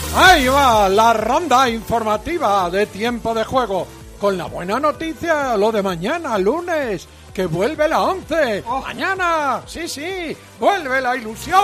Ahí va la ronda informativa de tiempo de juego, con la buena noticia, lo de mañana, lunes, que vuelve la 11. Mañana, sí, vuelve la ilusión.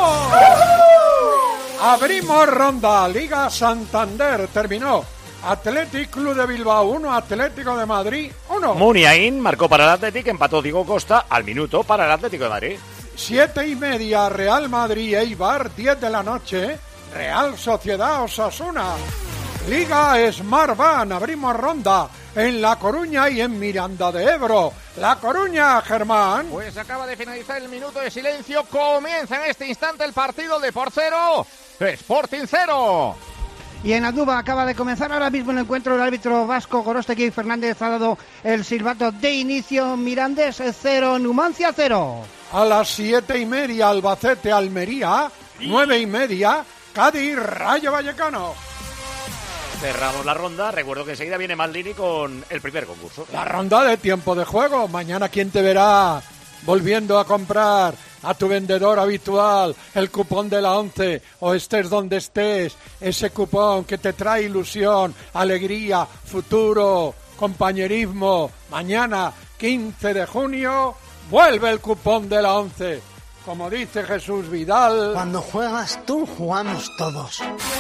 Abrimos ronda, Liga Santander, terminó. Athletic Club de Bilbao 1, Atlético de Madrid 1. Muniain marcó para el Athletic, empató Diego Costa al minuto para el Atlético de Madrid. 7:30, Real Madrid Eibar, 10 de la noche, Real Sociedad Osasuna. Liga Smartbank, abrimos ronda en La Coruña y en Miranda de Ebro. La Coruña, Germán. Pues acaba de finalizar el minuto de silencio, comienza en este instante el partido de por 0, Sporting 0. Y en Andúba acaba de comenzar ahora mismo el encuentro. El árbitro vasco Gorostegui Fernández ha dado el silbato de inicio. Mirandés 0, Numancia 0. A las 7:30, Albacete Almería, 9:30, Cádiz Rayo Vallecano. Cerramos la ronda. Recuerdo que enseguida viene Maldini con el primer concurso. La ronda de tiempo de juego. Mañana, ¿quién te verá volviendo a comprar a tu vendedor habitual el cupón de la 11, o estés donde estés, ese cupón que te trae ilusión, alegría, futuro, compañerismo? Mañana, 15 de junio, vuelve el cupón de la 11. Como dice Jesús Vidal: cuando juegas tú, jugamos todos.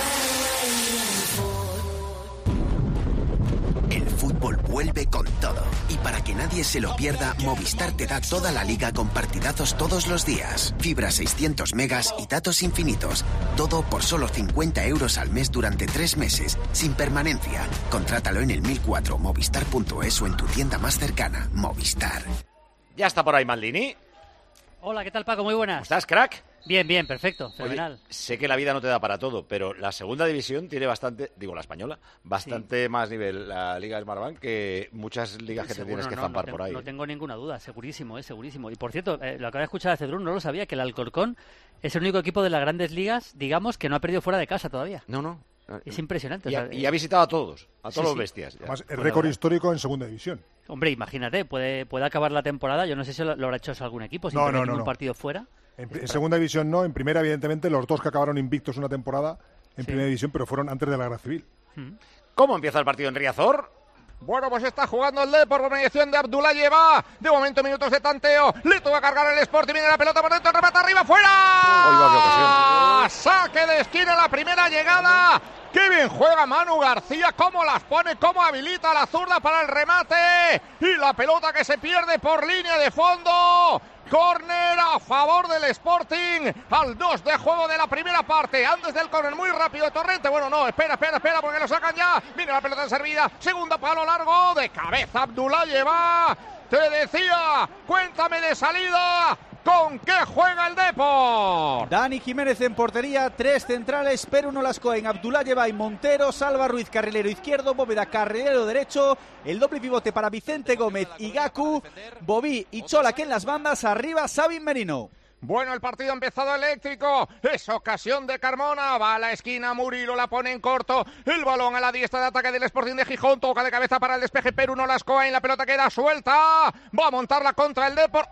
El fútbol vuelve con todo. Y para que nadie se lo pierda, Movistar te da toda la liga con partidazos todos los días. Fibra 600 megas y datos infinitos. Todo por solo 50 euros al mes durante 3 meses, sin permanencia. Contrátalo en el 1004 movistar.es o en tu tienda más cercana. Movistar. Ya está por ahí Maldini. Hola, ¿qué tal, Paco? Muy buenas. ¿Cómo estás, crack? Bien, perfecto, fenomenal. Oye, sé que la vida no te da para todo, pero la segunda división tiene bastante, la española, bastante más nivel, la Liga Smartbank, que muchas ligas que te tienes que zampar por ahí. No tengo ninguna duda, segurísimo, segurísimo. Y por cierto, lo acabo de escuchar a Cedrún, no lo sabía, que el Alcorcón es el único equipo de las grandes ligas, digamos, que no ha perdido fuera de casa todavía. No. Es impresionante. Y ha visitado a todos los bestias. Además, el récord histórico en segunda división. Hombre, imagínate, puede acabar la temporada, yo no sé si lo habrá hecho algún equipo, sin tener ningún partido fuera. En segunda división no, en primera evidentemente los dos que acabaron invictos una temporada en primera división, pero fueron antes de la Guerra Civil. ¿Cómo empieza el partido en Riazor? Bueno, pues está jugando el Depor por mediación de Abdoulaye Ba. De momento, minutos de tanteo. Le toca cargar el Sporting. Viene la pelota por dentro. Remata arriba, fuera. Saque de esquina, la primera llegada. ¡Qué bien juega Manu García! ¡Cómo las pone! ¡Cómo habilita la zurda para el remate! Y la pelota que se pierde por línea de fondo. Córner a favor del Sporting al 2 de juego de la primera parte. Antes del córner muy rápido Torrente. Bueno, no, espera porque lo sacan ya. Viene la pelota servida. Segundo palo largo de cabeza Abdoulaye Ba. Te decía, cuéntame de salida. ¿Con qué juega el Depor? Dani Jiménez en portería, 3 centrales, Perú Nolascoen, Abdoulaye Ba y Montero, Salva Ruiz carrilero izquierdo, Bóveda carrilero derecho, el doble pivote para Vicente Gómez y Gaku, Bobí y Cholak en las bandas, arriba Sabin Merino. Bueno, el partido ha empezado eléctrico. Es ocasión de Carmona. Va a la esquina, Murilo la pone en corto. El balón a la diestra de ataque del Sporting de Gijón. Toca de cabeza para el despeje Perú Nolascoen. La pelota queda suelta. Va a montarla contra el Depor.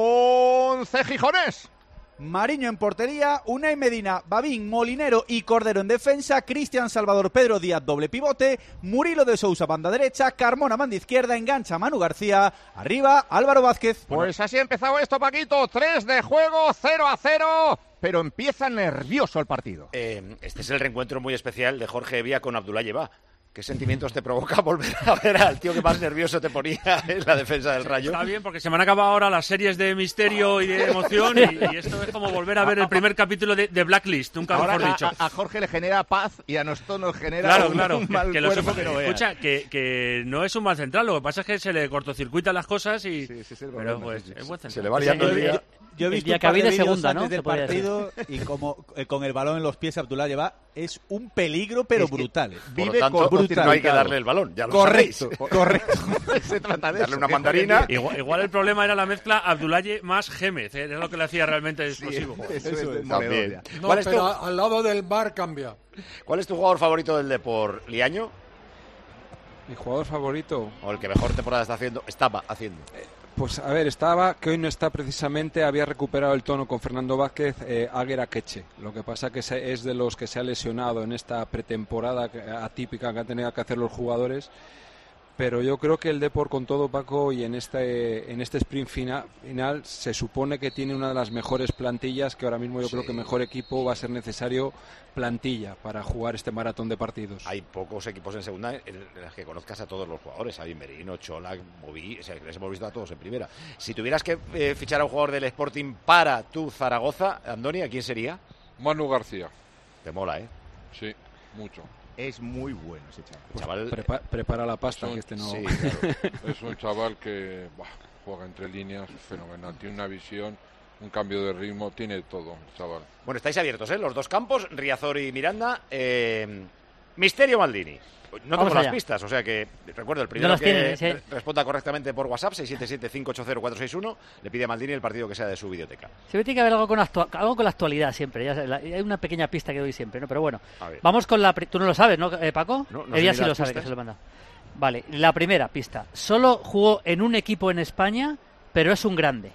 11 gijones. Mariño en portería, Unai Medina, Babín, Molinero y Cordero en defensa, Cristian Salvador, Pedro Díaz doble pivote, Murilo de Sousa banda derecha, Carmona banda izquierda, engancha Manu García, arriba Álvaro Vázquez. Pues así ha empezado esto, Paquito, 3 de juego, 0-0, pero empieza nervioso el partido. Este es el reencuentro muy especial de Jorge Evia con Abdoulaye Ba. ¿Qué sentimientos te provoca volver a ver al tío que más nervioso te ponía en la defensa del Rayo? Está bien, porque se me han acabado ahora las series de misterio y de emoción y esto es como volver a ver el primer capítulo de Blacklist, nunca mejor dicho. A Jorge le genera paz y a nosotros nos genera un mal cuerpo que no veas. Escucha, que no es un mal central, lo que pasa es que se le cortocircuitan las cosas y... Sí, pero pues es buen central. Se le va liando el día. Yo he visto un par de vídeos antes del partido y como con el balón en los pies Abdoulaye Ba es un peligro pero brutal. Por lo tanto, no hay que darle el balón, ya lo correcto. Se trata de darle una mandarina. Igual el problema era la mezcla Abdoulaye más Gémez, es lo que le hacía realmente explosivo. Eso es también. No, pero al lado del bar cambia. ¿Cuál es tu jugador favorito del Depor, Liaño? Mi jugador favorito. O el que mejor temporada estaba haciendo. Pues a ver, estaba que hoy no está precisamente, había recuperado el tono con Fernando Vázquez, Aguer Akeche. Lo que pasa que es de los que se ha lesionado en esta pretemporada atípica que han tenido que hacer los jugadores. Pero yo creo que el Depor, con todo, Paco, y en este sprint final se supone que tiene una de las mejores plantillas, que ahora mismo yo creo que mejor equipo va a ser necesario plantilla para jugar este maratón de partidos. Hay pocos equipos en segunda en los que conozcas a todos los jugadores, a Merino, Cholak, Bobí, o sea, les hemos visto a todos en primera. Si tuvieras que fichar a un jugador del Sporting para tu Zaragoza, Andoni, ¿a quién sería? Manu García. Te mola, ¿eh? Sí, mucho. Es muy bueno ese chaval. Prepara la pasta, que este no... Sí, claro. Es un chaval que juega entre líneas, fenomenal. Tiene una visión, un cambio de ritmo, tiene todo, chaval. Bueno, estáis abiertos, ¿eh? Los dos campos, Riazor y Miranda. Misterio Maldini. No tengo las pistas, o sea que, recuerdo, el primero que responda correctamente por WhatsApp, 677-580-461, le pide a Maldini el partido que sea de su videoteca. Siempre tiene que haber algo con la actualidad siempre. Hay una pequeña pista que doy siempre, ¿no? Pero bueno, vamos con la... Tú no lo sabes, ¿no, Paco? No Ella sí lo sabe, que se lo manda. Vale, la primera pista. Solo jugó en un equipo en España, pero es un grande.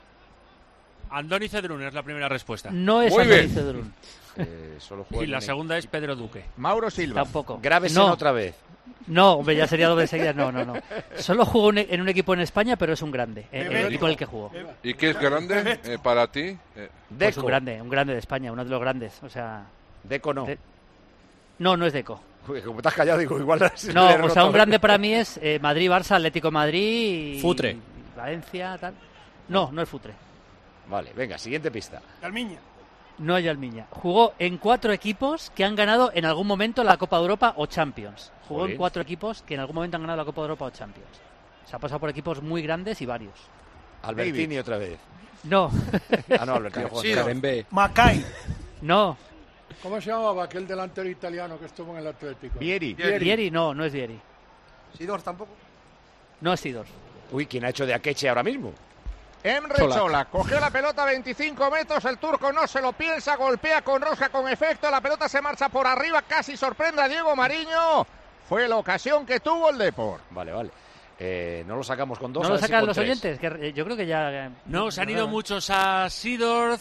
Andoni Cedrún es la primera respuesta. No es Andoni Cedrún. Y la segunda es Pedro Duque. Mauro Silva. Tampoco. Grábese otra vez. No, hombre, ya sería doble seguida. No. Solo jugó en un equipo en España, pero es un grande. El equipo en el que jugó. ¿Y qué es grande para ti? Pues un grande de España, uno de los grandes. O sea. Deco no. No es Deco. Uy, como te has callado, digo, igual. No, o sea, un grande para mí es Madrid, Barça, Atlético Madrid. Futre. Valencia, tal. No es Futre. Vale, venga, siguiente pista. Almiña. No es Almiña. Jugó en 4 equipos que han ganado en algún momento la Copa de Europa o Champions. Jugó en 4 equipos que en algún momento han ganado la Copa de Europa o Champions. Se ha pasado por equipos muy grandes y varios. Albertini otra vez. No. No, Albertini. Macay. No. ¿Cómo se llamaba aquel delantero italiano que estuvo en el Atlético? Vieri, no es Vieri. Sidor tampoco. No es Sidor. Uy, ¿quién ha hecho de Akeche ahora mismo? Emre Cholak cogió la pelota a 25 metros, el turco no se lo piensa, golpea con rosca con efecto, la pelota se marcha por arriba, casi sorprende a Diego Mariño. Fue la ocasión que tuvo el Depor. Vale. No lo sacamos con 2. ¿No lo sacan los oyentes? Que yo creo que ya... No, se han ido muchos a Sidorf,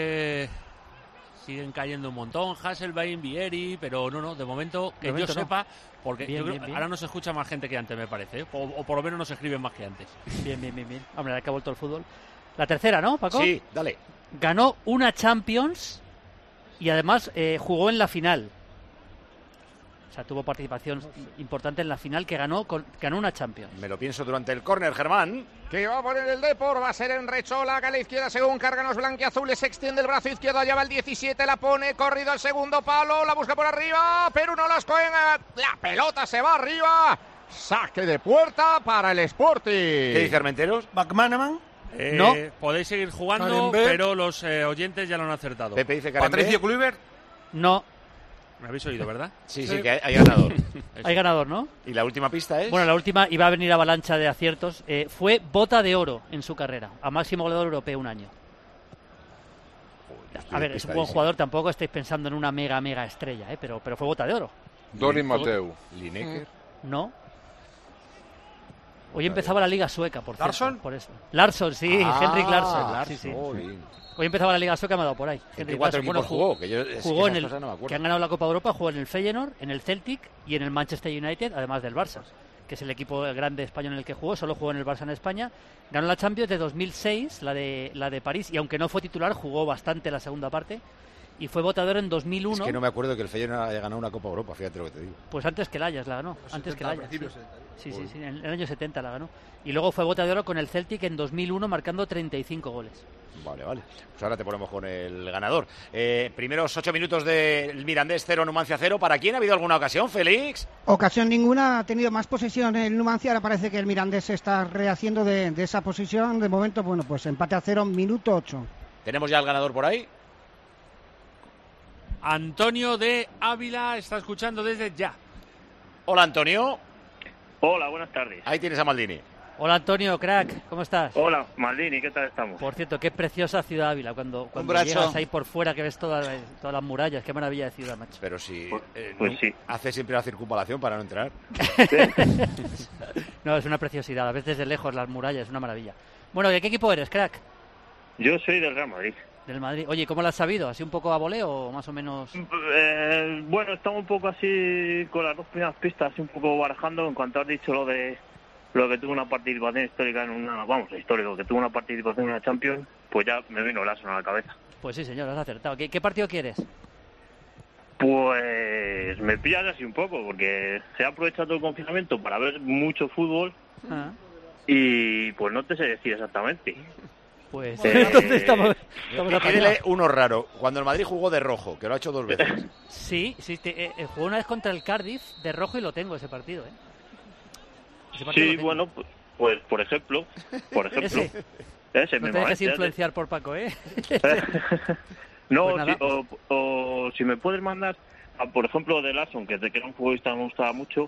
siguen cayendo un montón, Hasselbein, Vieri, pero no, de momento, que yo sepa, porque yo creo ahora nos escucha más gente que antes, me parece, o por lo menos nos escriben más que antes. Bien. Hombre, ahora que ha vuelto el fútbol. La tercera, ¿no, Paco? Sí, dale. Ganó una Champions y además jugó en la final. O sea, tuvo participación importante en la final que ganó una Champions. Me lo pienso durante el córner, Germán. Que va a poner el Depor, va a ser Emre Cholak a la izquierda según cargan los blanquiazules, se extiende el brazo izquierdo, allá va el 17, la pone, corrido al segundo palo, la busca por arriba, pero no las cogen, la pelota se va arriba, saque de puerta para el Sporting. ¿Qué dice Armenteros? McManaman. No. Podéis seguir jugando, pero los oyentes ya lo han acertado. Pepe dice Patricio Kluivert. No. Me habéis oído, ¿verdad? Sí, que hay ganador. Hay ganador, ¿no? ¿Y la última pista es? Bueno, la última iba a venir avalancha de aciertos. Fue bota de oro en su carrera, a máximo goleador europeo un año. A ver, es un buen jugador, tampoco estáis pensando en una mega estrella, pero fue bota de oro. Dori Mateu. Lineker. No. Hoy empezaba la liga sueca, por cierto. ¿Larsson? Por eso. Larsson, sí, Henrik Larsson. Sí. Hoy empezaba la liga sueca, me ha dado por ahí. Henrik Larsson jugó en el que han ganado la Copa de Europa, jugó en el Feyenoord, en el Celtic y en el Manchester United, además del Barça, que es el equipo grande español en el que jugó. Solo jugó en el Barça en España. Ganó la Champions de 2006, la de París, y aunque no fue titular, jugó bastante la segunda parte. Y fue votador en 2001. Es que no me acuerdo que el Feyenoord haya ganado una Copa Europa, fíjate lo que te digo. Pues antes que el Ajax la ganó, antes que el Ajax. Sí, en el año 70 la ganó. Y luego fue bota de oro con el Celtic en 2001, marcando 35 goles. Vale. Pues ahora te ponemos con el ganador. Primeros 8 minutos del Mirandés 0, Numancia 0. ¿Para quién ha habido alguna ocasión, Félix? Ocasión ninguna, ha tenido más posesión el Numancia. Ahora parece que el Mirandés se está rehaciendo de esa posición. De momento, bueno, pues empate a 0, minuto 8. ¿Tenemos ya el ganador por ahí? Antonio de Ávila está escuchando desde ya. Hola, Antonio. Hola, buenas tardes. Ahí tienes a Maldini. Hola Antonio, crack, ¿cómo estás? Hola, Maldini, ¿qué tal estamos? Por cierto, qué preciosa ciudad Ávila, cuando llegas ahí por fuera que ves todas las murallas, qué maravilla de ciudad, macho. Pero si pues sí. hace siempre la circunvalación para no entrar. No, es una preciosidad, a veces desde lejos las murallas, es una maravilla. Bueno, ¿de qué equipo eres, crack? Yo soy del Real Madrid. Del Madrid. Oye, ¿cómo lo has sabido? ¿Así un poco a voleo o más o menos...? Bueno, estamos un poco así con las dos primeras pistas, así un poco barajando en cuanto has dicho lo que tuvo una participación histórica que tuvo una participación en una Champions, pues ya me vino el Arsenal a la cabeza. Pues sí, señor, has acertado. ¿Qué partido quieres? Pues me pillas así un poco, porque se ha aprovechado todo el confinamiento para ver mucho fútbol y pues no te sé decir exactamente. Pues entonces estamos Pídele uno raro. Cuando el Madrid jugó de rojo, que lo ha hecho 2 veces. Sí, jugó una vez contra el Cardiff de rojo y lo tengo ese partido, Sí, bueno, pues por ejemplo. Ese no te dejes influenciar por Paco, No, pues o si me puedes mandar, por ejemplo, de Larson, que era un futbolista que me gustaba mucho,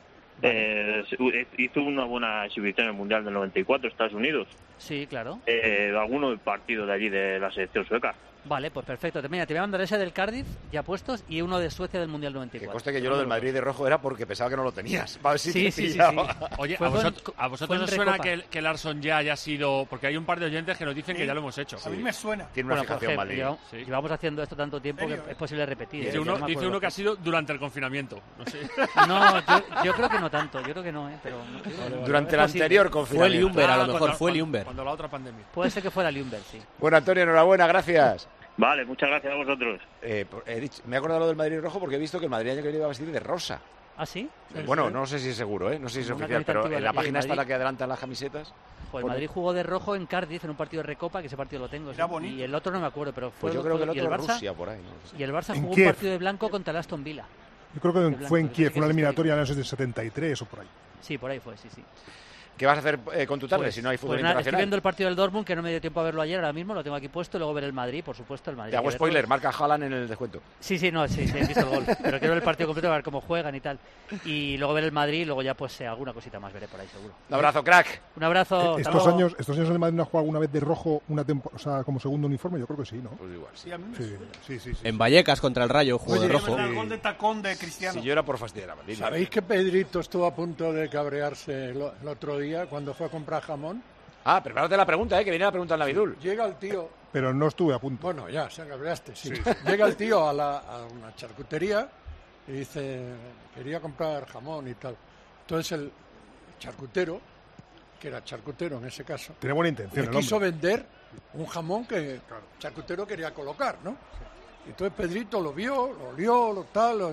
hizo una buena exhibición en el Mundial del 94, Estados Unidos. Sí, claro. Alguno del partido de allí de la selección sueca. Vale, pues perfecto. Mira, te voy a mandar ese del Cardiff ya puestos y uno de Suecia del Mundial 94. Que conste que yo lo del Madrid de rojo era porque pensaba que no lo tenías. Sí. Oye, ¿a vosotros os suena que Larson ya haya sido...? Porque hay un par de oyentes que nos dicen que ya lo hemos hecho. A mí me suena. Tiene una fijación Madrid. Llevamos haciendo esto tanto tiempo que es posible repetir. Dice uno que ha sido durante el confinamiento. No sé. No, yo creo que no tanto. Yo creo que no, pero... Durante el anterior confinamiento. Fue Liumber, a lo mejor fue Liumber. Cuando la otra pandemia. Puede ser que fuera Liumber, sí. Bueno, Antonio, enhorabuena, gracias. Vale, muchas gracias a vosotros. Me he acordado lo del Madrid rojo porque he visto que el Madrid año que viene iba a vestir de rosa. ¿Ah, sí? Bueno, no sé si es seguro, no sé si es oficial, pero en la página está la que adelantan las camisetas. Pues el Madrid jugó de rojo en Cardiff en un partido de Recopa, que ese partido lo tengo. Y el otro no me acuerdo, pero fue yo creo que el otro Barça, Rusia, por ahí. No sé. Y el Barça jugó un partido de blanco contra el Aston Villa. Yo creo que fue en Kiev, una eliminatoria, no sé, de 73 o por ahí. Sí, por ahí fue, sí. ¿Qué vas a hacer con tu tarde si no hay fútbol internacional? Estoy viendo el partido del Dortmund, que no me dio tiempo a verlo ayer, ahora mismo lo tengo aquí puesto, y luego ver el Madrid, por supuesto, el Madrid. Te hago spoiler, marca Haaland en el descuento. Sí, he visto el gol, pero quiero ver el partido completo, a ver cómo juegan y tal. Y luego ver el Madrid, y luego ya pues alguna cosita más veré por ahí, seguro. Un abrazo, crack. Un abrazo. Estos años el Madrid no ha jugado alguna vez de rojo o sea, como segundo uniforme, yo creo que sí, ¿no? Pues igual. Sí, a mí sí. En Vallecas contra el Rayo jugó de rojo. El gol de tacón de Cristiano. Si yo era por fastidiar a Madrid. ¿Sabéis que Pedrito estuvo a punto de cabrearse el otro día cuando fue a comprar jamón? Prepárate la pregunta, que viene la pregunta en Navidul. Llega el tío... Pero no estuve a punto. Bueno, ya, se cabreaste, sí. Llega el tío a una charcutería y dice, quería comprar jamón y tal. Entonces el charcutero, que era charcutero en ese caso... Tiene buena intención, le quiso vender un jamón que el charcutero quería colocar, ¿no? Y entonces Pedrito lo vio, lo olió,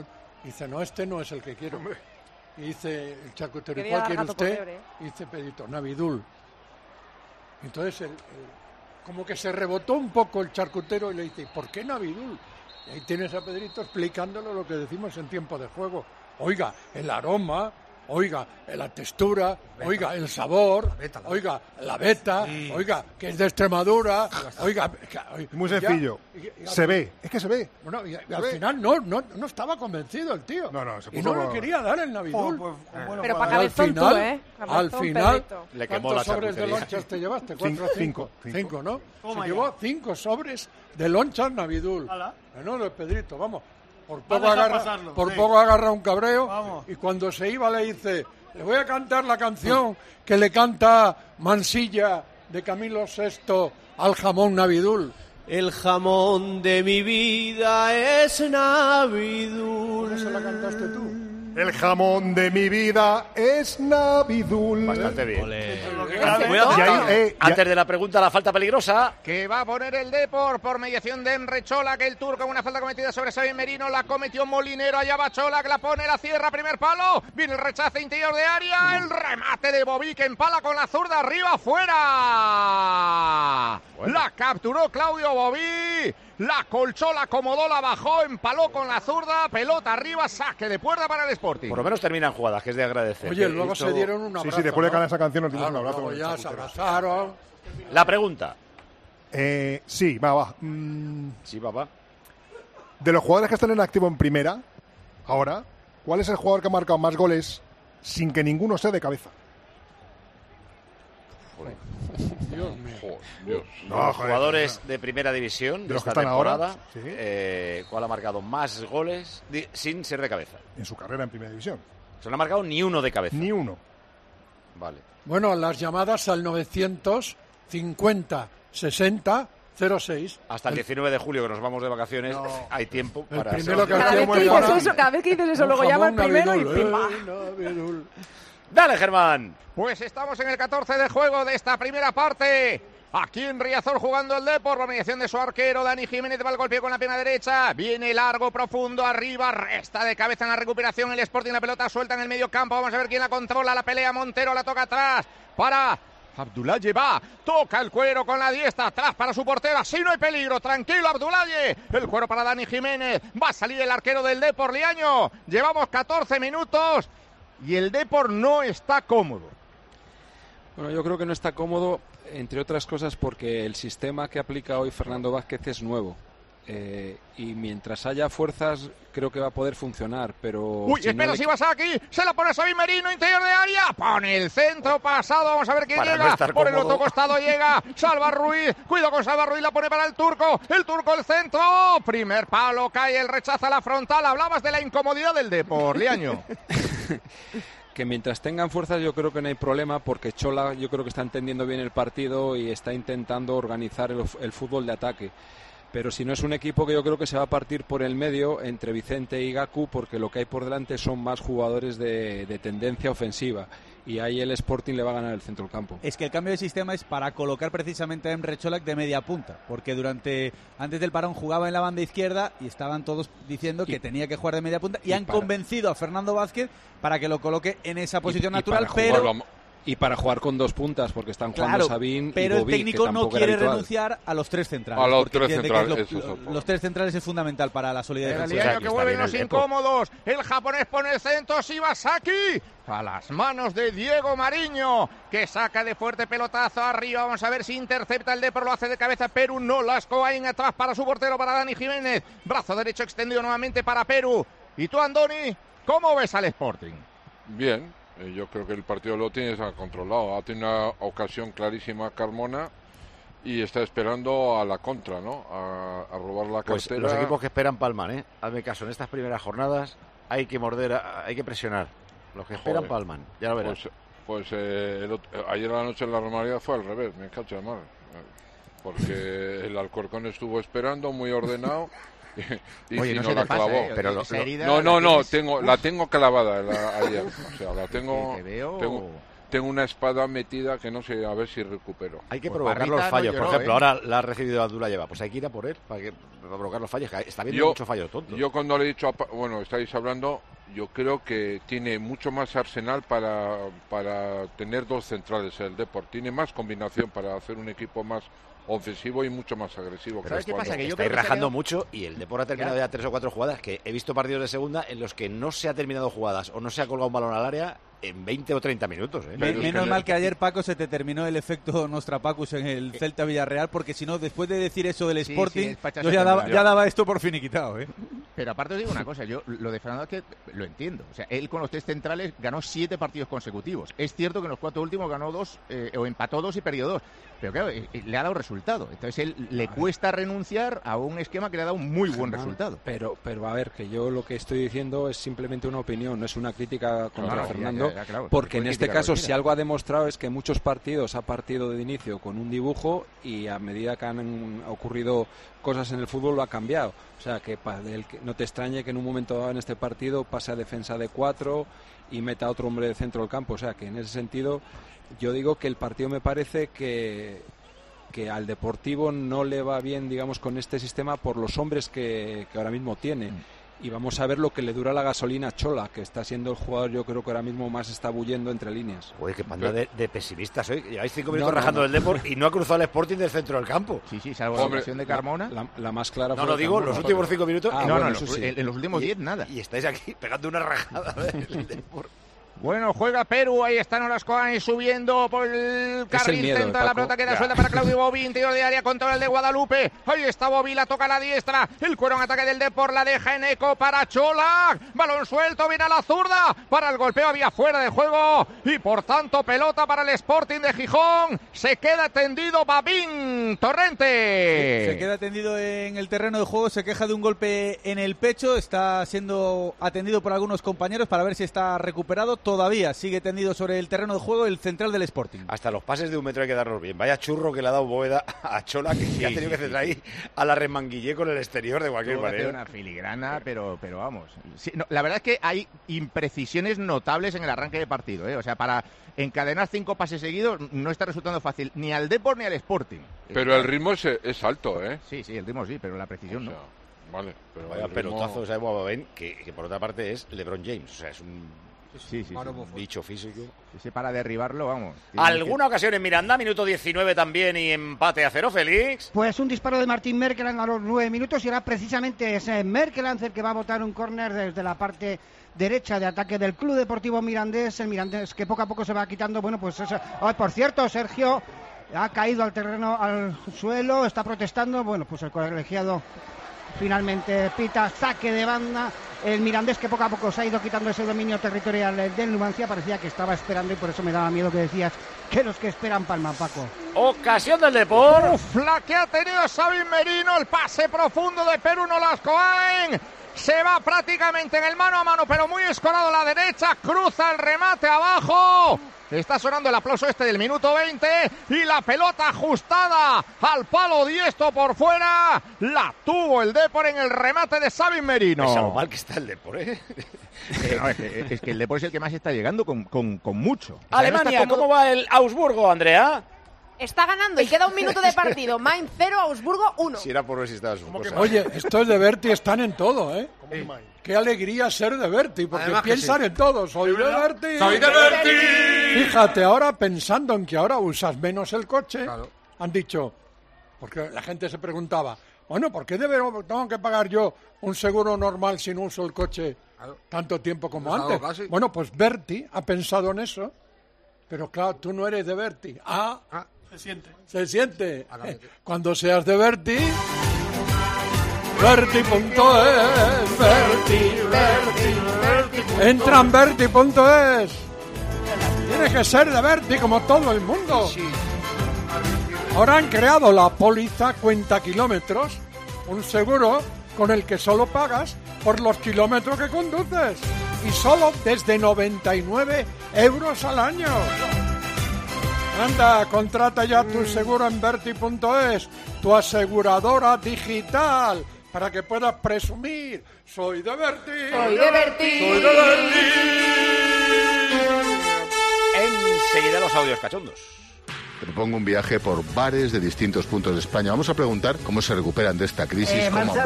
y dice, no, este no es el que quiero. Y dice el charcutero, ¿y cuál quiere usted? Y dice Pedrito, Navidul. Entonces, como que se rebotó un poco el charcutero y le dice, ¿por qué Navidul? Y ahí tienes a Pedrito explicándole lo que decimos en tiempo de juego. Oiga, el aroma, oiga, la textura, oiga, el sabor, oiga, la beta, oiga, que es de Extremadura, oiga... Muy sencillo, se ve, es que se ve. Bueno, y al final no estaba convencido el tío. Y no le quería dar el Navidul. Pero para cabezón tú, Al final, le quemó la sobres de lonchas te llevaste? 4 o 5, ¿no? Se llevó 5 sobres de lonchas Navidul. No, de Pedrito, vamos. Por poco agarra un cabreo. Y cuando se iba le dice, le voy a cantar la canción que le canta Mansilla de Camilo VI al jamón Navidul. El jamón de mi vida es Navidul. ¿Cómo se la cantaste tú? El jamón de mi vida es Navidul. Bastante bien. Antes de la pregunta, la falta peligrosa. Que va a poner el Depor por mediación de Enrechola, que el turco, una falta cometida sobre Xavi Merino, la cometió Molinero, allá va Chola, que la pone, la cierra, primer palo. Viene el rechace interior de área, el remate de Bobí, que empala con la zurda, arriba, fuera. Bueno. La capturó Claudio Bobí. La colchó, la acomodó, la bajó, empaló con la zurda, pelota arriba, saque de puerta para el Sporting. Por lo menos terminan jugadas, que es de agradecer. Oye, luego se dieron un abrazo. Sí, después de ganar esa canción nos dimos un abrazo. Luego ya se abrazaron. La pregunta. Sí, va. Sí, va. De los jugadores que están en activo en primera, ahora, ¿cuál es el jugador que ha marcado más goles sin que ninguno sea de cabeza? Joder. Dios mío. Dios. Los jugadores de primera división de los que esta están temporada, ahora, sí. ¿Cuál ha marcado más goles sin ser de cabeza? En su carrera en primera división. Se no ha marcado ni uno de cabeza. Ni uno. Vale. Bueno, las llamadas al 950 60 06. Hasta el 19 de julio, que nos vamos de vacaciones, hay tiempo para... Cada vez que dices eso, luego llama el primero y pimba. ¡Dale, Germán! Pues estamos en el 14 de juego de esta primera parte. Aquí en Riazor jugando el Depor, la mediación de su arquero, Dani Jiménez, va al golpeo con la pierna derecha, viene largo, profundo, arriba, resta de cabeza en la recuperación, el Sporting, la pelota suelta en el medio campo, vamos a ver quién la controla, la pelea, Montero la toca atrás, para Abdoulaye, va, toca el cuero con la diestra, atrás para su portero, así no hay peligro, tranquilo Abdoulaye, el cuero para Dani Jiménez, va a salir el arquero del Depor, Liaño, llevamos 14 minutos y el Depor no está cómodo. Bueno, yo creo que no está cómodo, entre otras cosas porque el sistema que aplica hoy Fernando Vázquez es nuevo. Y mientras haya fuerzas creo que va a poder funcionar, pero... Uy, espera, si vas aquí, se la pone Sabin Merino, interior de área, pone el centro pasado, vamos a ver quién llega, por el otro costado llega Salva Ruiz, cuidado con Salva Ruiz, la pone para el turco el centro, primer palo, cae, el rechaza la frontal, hablabas de la incomodidad del Depor, Liaño. Que mientras tengan fuerzas yo creo que no hay problema, porque Chola yo creo que está entendiendo bien el partido y está intentando organizar el fútbol de ataque. Pero si no, es un equipo que yo creo que se va a partir por el medio entre Vicente y Gaku, porque lo que hay por delante son más jugadores de tendencia ofensiva, y ahí el Sporting le va a ganar el centro del campo. Es que el cambio de sistema es para colocar precisamente a Emre Cholak de media punta, porque antes del parón jugaba en la banda izquierda y estaban todos diciendo que tenía que jugar de media punta, y han convencido a Fernando Vázquez para que lo coloque en esa posición natural, y para jugar con dos puntas, porque están jugando Sabin pero y Bobby, el técnico no quiere renunciar a los tres centrales. A los tres centrales, los tres centrales es fundamental para la solidez. El Liaño que vuelven los incómodos. El japonés pone el centro, Shibasaki. A las manos de Diego Mariño, que saca de fuerte pelotazo arriba. Vamos a ver si intercepta el Depor, lo hace de cabeza Perú. No, Lasco ahí atrás para su portero, para Dani Jiménez. Brazo derecho extendido nuevamente para Perú. ¿Y tú, Andoni, cómo ves al Sporting? Bien. Yo creo que el partido lo tiene controlado. Ha tenido una ocasión clarísima Carmona y está esperando a la contra, ¿no? A robar la cartera. Pues los equipos que esperan palman, ¿eh? Hazme caso, en estas primeras jornadas hay que morder, hay que presionar. Los que esperan palman, ya lo verás. Ayer a la noche en la Romareda fue al revés, me cacho de madre. Porque el Alcorcón estuvo esperando, muy ordenado. Y oye, si no la clavó, pero la tengo clavada ayer, o sea, la tengo una espada metida que no sé, a ver si recupero. Hay que provocar los fallos, por ejemplo, ahora la ha recibido Abdoulaye, pues hay que ir a por él para provocar los fallos, está viendo muchos fallos tontos. Yo cuando le he dicho, estáis hablando, yo creo que tiene mucho más arsenal para tener dos centrales el Depor, tiene más combinación para hacer un equipo más ofensivo y mucho más agresivo. ¿Sabes qué pasa? Que yo estáis rajando mucho y el Depor ha terminado ya 3 o 4 jugadas, que he visto partidos de segunda en los que no se ha terminado jugadas o no se ha colgado un balón al área en 20 o 30 minutos. Menos mal que ayer, Paco, se te terminó el efecto Nostrapacus en el Celta Villarreal, porque si no, después de decir eso del Sporting, yo ya daba esto por finiquitado. Pero aparte os digo una cosa, yo lo de Fernando Vázquez lo entiendo. O sea, él con los tres centrales ganó 7 partidos consecutivos. Es cierto que en los 4 últimos ganó 2, o empató 2 y perdió 2. Pero claro, le ha dado resultado. Entonces él le cuesta renunciar a un esquema que le ha dado un muy buen resultado. Pero a ver, que yo lo que estoy diciendo es simplemente una opinión, no es una crítica contra Fernando, claro, porque en este caso si algo ha demostrado es que muchos partidos ha partido de inicio con un dibujo y a medida que han ocurrido cosas en el fútbol lo ha cambiado. O sea, que no te extrañe que en un momento dado en este partido pase a defensa de 4 y meta a otro hombre de centro del campo. O sea, que en ese sentido yo digo que el partido me parece que al Deportivo no le va bien, digamos, con este sistema por los hombres que ahora mismo tiene. Y vamos a ver lo que le dura la gasolina a Chola, que está siendo el jugador, yo creo que ahora mismo más está bullendo entre líneas. Oye, qué panda de pesimistas hoy. Lleváis 5 minutos rajando del Depor y no ha cruzado el Sporting del centro del campo. Sí, salvo la ocasión de Carmona. La más clara fue... No, digo, los últimos 5 minutos... en los últimos 10 nada. Y estáis aquí pegando una rajada del Depor. Bueno, juega Perú, ahí están Olascoain subiendo por el carril central, la pelota queda suelta para Claudio Bobby, interior de área, contra el de Guadalupe, ahí está Bobby, la toca a la diestra, el cuero en ataque del Depor, la deja en eco para Cholak, balón suelto, viene a la zurda, para el golpeo había fuera de juego, y por tanto pelota para el Sporting de Gijón, se queda tendido Babín Torrente. Se queda tendido en el terreno de juego, se queja de un golpe en el pecho, está siendo atendido por algunos compañeros para ver si está recuperado. Todavía sigue tendido sobre el terreno de juego el central del Sporting. Hasta los pases de un metro hay que darlos bien. Vaya churro que le ha dado Bóveda a Chola, que sí, ha tenido que hacer ahí a la remanguillé con el exterior de cualquier manera. Una filigrana, pero vamos. Sí, no, la verdad es que hay imprecisiones notables en el arranque de partido, ¿eh? O sea, para encadenar 5 pases seguidos no está resultando fácil ni al Depor ni al Sporting. Pero el ritmo es alto, ¿eh? Sí, el ritmo sí, pero la precisión no. Vale, pero vaya pelotazo, ¿sabes? Que por otra parte es LeBron James, o sea, es un... Sí. Bicho físico. Si para derribarlo, vamos. ¿Alguna ocasión en Miranda? Minuto 19 también y empate a 0, Félix. Pues un disparo de Martín Merkeland a los 9 minutos y ahora precisamente ese Merkeland el que va a botar un córner desde la parte derecha de ataque del Club Deportivo Mirandés. El Mirandés que poco a poco se va quitando. Bueno, pues eso. Oh, por cierto, Sergio ha caído al terreno, al suelo, está protestando. Bueno, pues el colegiado finalmente pita saque de banda. El Mirandés que poco a poco se ha ido quitando ese dominio territorial del Numancia, parecía que estaba esperando y por eso me daba miedo que decías que los que esperan palman, Paco. Ocasión del Depor. La que ha tenido Sabin Merino, el pase profundo de Perú Olascoain. Se va prácticamente en el mano a mano, pero muy escorado a la derecha, cruza el remate abajo. Está sonando el aplauso del minuto 20 y la pelota ajustada al palo diestro por fuera. La tuvo el Depor en el remate de Sabin Merino. Es lo mal que está el Depor, ¿eh? Es que el Depor es el que más está llegando con mucho. O sea, Alemania, ¿cómo va el Augsburgo, Andrea? Está ganando y queda un minuto de partido. Mainz 0, Augsburgo 1. Si era por ver si estaba su cosa. Oye, estos de Berti están en todo, ¿eh? Qué alegría ser de Berti, porque además piensan en todo. Soy de Berti. ¡Soy de Berti! Fíjate, ahora pensando en que ahora usas menos el coche, han dicho, porque la gente se preguntaba, bueno, ¿por qué tengo que pagar yo un seguro normal si no uso el coche tanto tiempo como antes? Casi. Bueno, pues Berti ha pensado en eso, pero claro, tú no eres de Berti. Se siente. Cuando seas de Berti... Berti.es, Berti. Entra en Berti.es. Tienes que ser de Berti como todo el mundo. Ahora han creado la póliza cuenta kilómetros, un seguro con el que solo pagas por los kilómetros que conduces y solo desde 99 euros al año. Anda, contrata ya tu seguro en Berti.es, tu aseguradora digital, para que puedas presumir. Soy de Berti. Soy de Berti. Soy de Berti. Enseguida los audios cachondos. Propongo un viaje por bares de distintos puntos de España. Vamos a preguntar cómo se recuperan de esta crisis.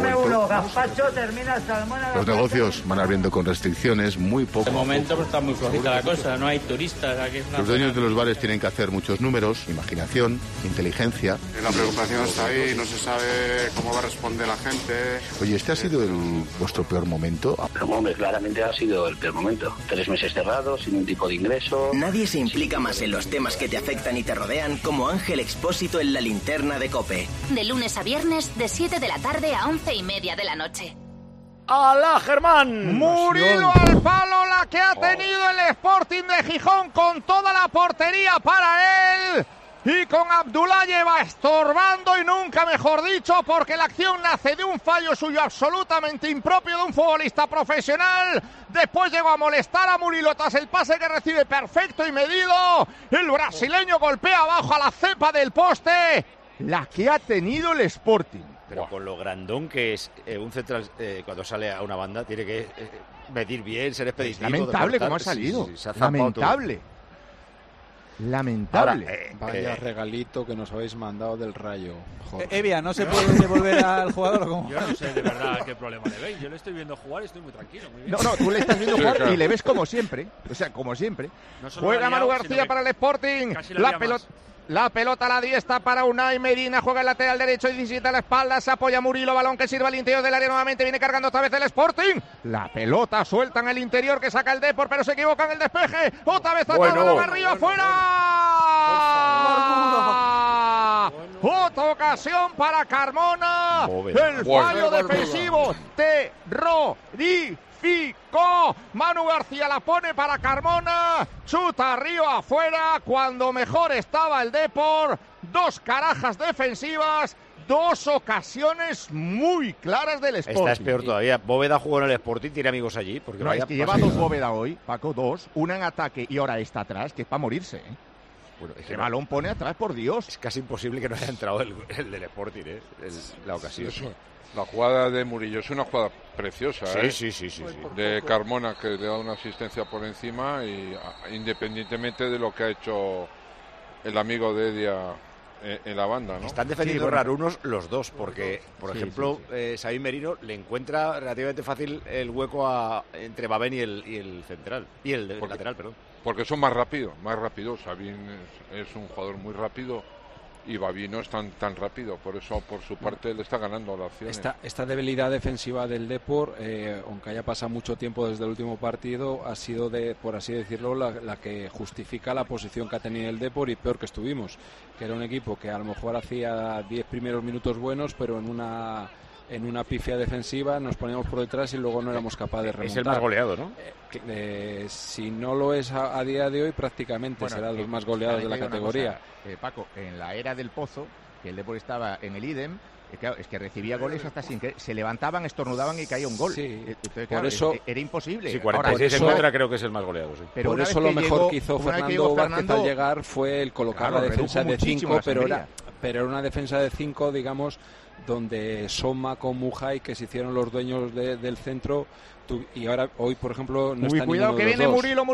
Los negocios van abriendo con restricciones, muy poco. De momento está muy flojita la cosa, no hay turistas. Aquí los dueños de los bares tienen que hacer muchos números, imaginación, inteligencia. La preocupación está ahí, no se sabe cómo va a responder la gente. Oye, ¿este ha sido vuestro peor momento? Pero, hombre, claramente ha sido el peor momento. 3 meses cerrados, sin un tipo de ingreso. Nadie se implica más en los temas que te afectan y te rodean como Ángel Expósito en La Linterna de COPE. De lunes a viernes, de 7 de la tarde a 11:30 de la noche. ¡Hala, Germán! Murilo al palo, la que ha tenido el Sporting de Gijón con toda la portería para él. Y con Abdullayev estorbando, y nunca mejor dicho, porque la acción nace de un fallo suyo absolutamente impropio de un futbolista profesional. Después llegó a molestar a Murilo tras el pase que recibe perfecto y medido. El brasileño golpea abajo a la cepa del poste. La que ha tenido el Sporting. Pero con lo grandón que es un central, cuando sale a una banda, tiene que medir bien, ser expeditivo. Lamentable como ha salido. Sí, lamentable. Lamentable. Ahora, vaya regalito que nos habéis mandado del Rayo. Evia, ¿no se puede devolver al jugador o cómo? Yo no sé de verdad qué problema le veis. Yo le estoy viendo jugar y estoy muy tranquilo. Muy bien. No, tú le estás viendo jugar y le ves como siempre. O sea, como siempre. No juega Manu García para el Sporting. La pelota. La pelota a la diestra para Unai Medina, juega el lateral derecho, 17 a la espalda, se apoya Murilo, balón que sirve al interior del área nuevamente, viene cargando otra vez el Sporting. La pelota suelta en el interior que saca el Depor, pero se equivoca en el despeje. Otra vez balón arriba, afuera. Otra ocasión para Carmona. El fallo defensivo terrorífico. Manu García la pone para Carmona. Chuta Río afuera cuando mejor estaba el Depor. 2 carajas defensivas. 2 ocasiones muy claras del Sporting. Esta es peor todavía. Bóveda jugó en el Sporting, tiene amigos allí. Porque no, es que lleva 2 Bóveda hoy, Paco, 2. Una en ataque y ahora está atrás, que es para morirse, ¿eh? Bueno, ese balón pone atrás, por Dios. Es casi imposible que no haya entrado el del Sporting, ¿eh? La ocasión. La jugada de Murillo es una jugada preciosa, ¿eh? Sí. De Carmona, que le da una asistencia por encima, y independientemente de lo que ha hecho el amigo de Edia en la banda, ¿no? Están defendiendo rarunos los dos, porque, por ejemplo, Sabin Merino le encuentra relativamente fácil el hueco entre Babén y el central, y el lateral, perdón. Porque son más rápidos. Sabin es un jugador muy rápido y Babí no es tan rápido, por eso por su parte le está ganando la acción. Esta debilidad defensiva del Depor, aunque haya pasado mucho tiempo desde el último partido, ha sido, por así decirlo, la que justifica la posición que ha tenido el Depor y peor que estuvimos, que era un equipo que a lo mejor hacía 10 primeros minutos buenos, pero en una pifia defensiva nos poníamos por detrás y luego no éramos capaces de remontar. Es el más goleado, ¿no? Si no lo es a día de hoy, prácticamente será de los más goleados de la categoría. Paco, en la era del Pozo, que el Depor estaba en el IDEM, claro, es que recibía goles hasta sin que se levantaban, estornudaban y caía un gol. Sí, entonces, por eso era imposible. Sí, 46 en contra creo que es el más goleado, sí. Pero por eso lo mejor que hizo Fernando Vázquez al llegar fue el colocar la defensa de 5, pero era una defensa de 5, digamos, donde Soma con Mujay, que se hicieron los dueños del centro, y ahora hoy, por ejemplo, no está cuidado que viene Murilo,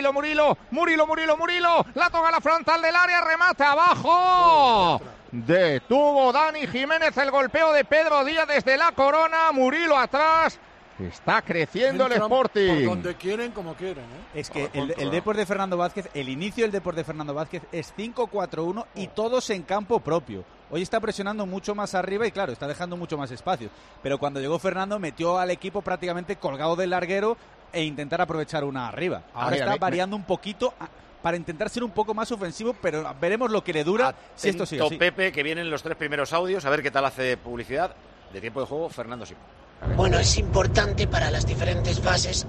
la toca a la frontal del área, remate abajo. Detuvo Dani Jiménez el golpeo de Pedro Díaz desde la corona, Murilo atrás. Está creciendo el Sporting. Por donde quieren, como quieren, ¿eh? Es que el Depor de Fernando Vázquez, el inicio del Depor de Fernando Vázquez es 5-4-1 y todos en campo propio. Hoy está presionando mucho más arriba y claro, está dejando mucho más espacio. Pero cuando llegó Fernando metió al equipo prácticamente colgado del larguero e intentar aprovechar una arriba. Ahora está variando un poquito para intentar ser un poco más ofensivo, pero veremos lo que le dura si esto sigue así. Pepe, que vienen los 3 primeros audios, a ver qué tal hace publicidad. De tiempo de juego, Fernando Simón. Bueno, es importante para las diferentes fases.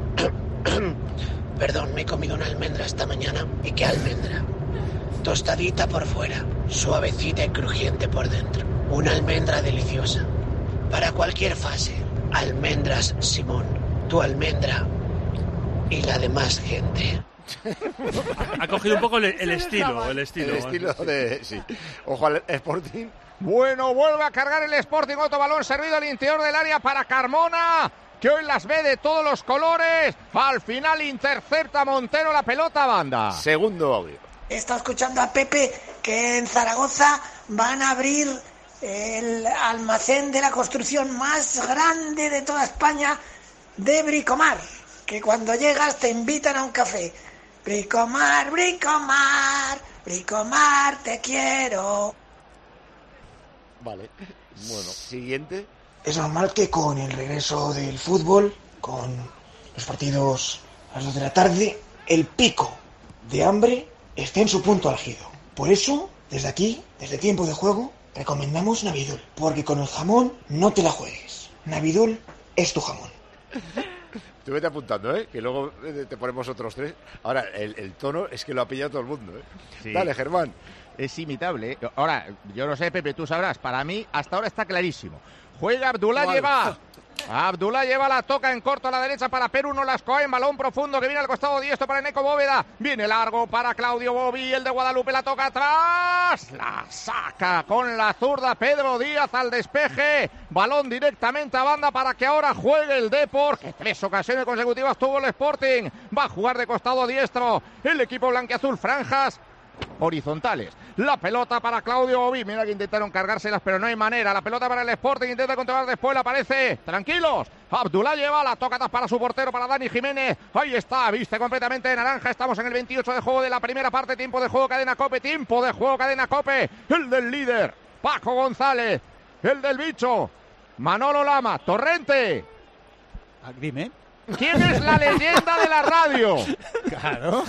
Perdón, me he comido una almendra esta mañana. ¿Y qué almendra? Tostadita por fuera, suavecita y crujiente por dentro. Una almendra deliciosa. Para cualquier fase, Almendras Simón. Tu almendra y la demás gente. Ha cogido un poco el estilo. El estilo de... Sí. Ojo al Sporting. Bueno, vuelve a cargar el Sporting, otro balón servido al interior del área para Carmona, que hoy las ve de todos los colores. Al final intercepta Montero la pelota a banda. Segundo audio. He estado escuchando a Pepe que en Zaragoza van a abrir el almacén de la construcción más grande de toda España de Bricomar, que cuando llegas te invitan a un café. Bricomar, Bricomar, Bricomar, te quiero. Vale, bueno, siguiente. Es normal que con el regreso del fútbol, con los partidos a las 2 de la tarde, el pico de hambre esté en su punto álgido. Por eso, desde aquí, desde Tiempo de Juego, recomendamos Navidul, porque con el jamón no te la juegues. Navidul es tu jamón. Tú vete apuntando, que luego te ponemos otros 3. Ahora, el tono es que lo ha pillado todo el mundo, Sí. Dale, Germán. Es imitable. Ahora, yo no sé, Pepe, tú sabrás. Para mí, hasta ahora está clarísimo. Juega Abdullah Lleva la toca en corto a la derecha para Perú Nolasco, en balón profundo que viene al costado diestro para Eneco Bóveda. Viene largo para Claudio Bobí, el de Guadalupe la toca atrás. La saca con la zurda Pedro Díaz al despeje. Balón directamente a banda para que ahora juegue el Depor, que 3 ocasiones consecutivas tuvo el Sporting. Va a jugar de costado diestro el equipo blanquiazul, franjas horizontales. La pelota para Claudio Bobí, mira que intentaron cargárselas, pero no hay manera. La pelota para el Sporting, intenta controlar después, le aparece, tranquilos. Abdullah lleva, la toca para su portero, para Dani Jiménez. Ahí está, viste completamente de naranja. Estamos en el 28 de juego de la primera parte. Tiempo de juego, Cadena COPE. Tiempo de juego, Cadena COPE. El del líder, Paco González. El del bicho, Manolo Lama. Torrente. Dime. ¿Quién es la leyenda de la radio? Claro.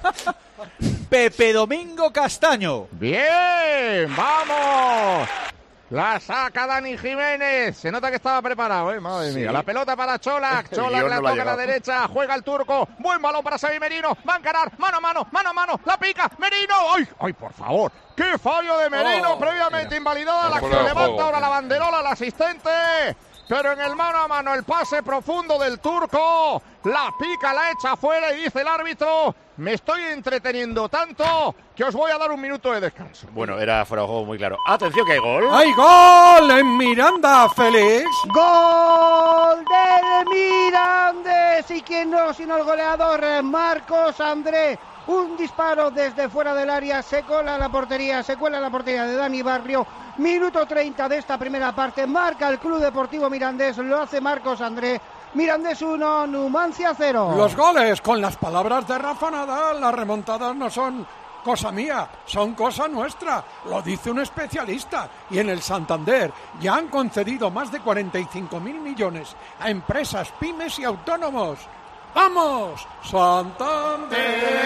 Pepe Domingo Castaño. Bien, vamos. La saca Dani Jiménez. Se nota que estaba preparado, madre mía. La pelota para Čolak. Čolak la toca a la derecha. Juega el turco. Buen balón para Xavi Merino. Va a encarar. Mano a mano. Mano a mano. La pica. Merino. ¡Ay, por favor! ¡Qué fallo de Merino! Previamente invalidada la acción. Levanta ahora la banderola al asistente. Pero en el mano a mano, el pase profundo del turco. La pica, la echa fuera y dice el árbitro: me estoy entreteniendo tanto que os voy a dar un minuto de descanso. Bueno, era fuera de juego muy claro. Atención que hay gol. ¡Hay gol en Miranda, Félix! ¡Gol del Mirandés! ¿Y quién no, sino el goleador Marcos André? Un disparo desde fuera del área, se cuela la portería de Dani Barrio. Minuto 30 de esta primera parte, marca el Club Deportivo Mirandés, lo hace Marcos André. Mirandés 1, Numancia 0. Los goles, con las palabras de Rafa Nadal, las remontadas no son cosa mía, son cosa nuestra, lo dice un especialista. Y en el Santander ya han concedido más de 45.000 millones a empresas, pymes y autónomos. ¡Vamos, Santander!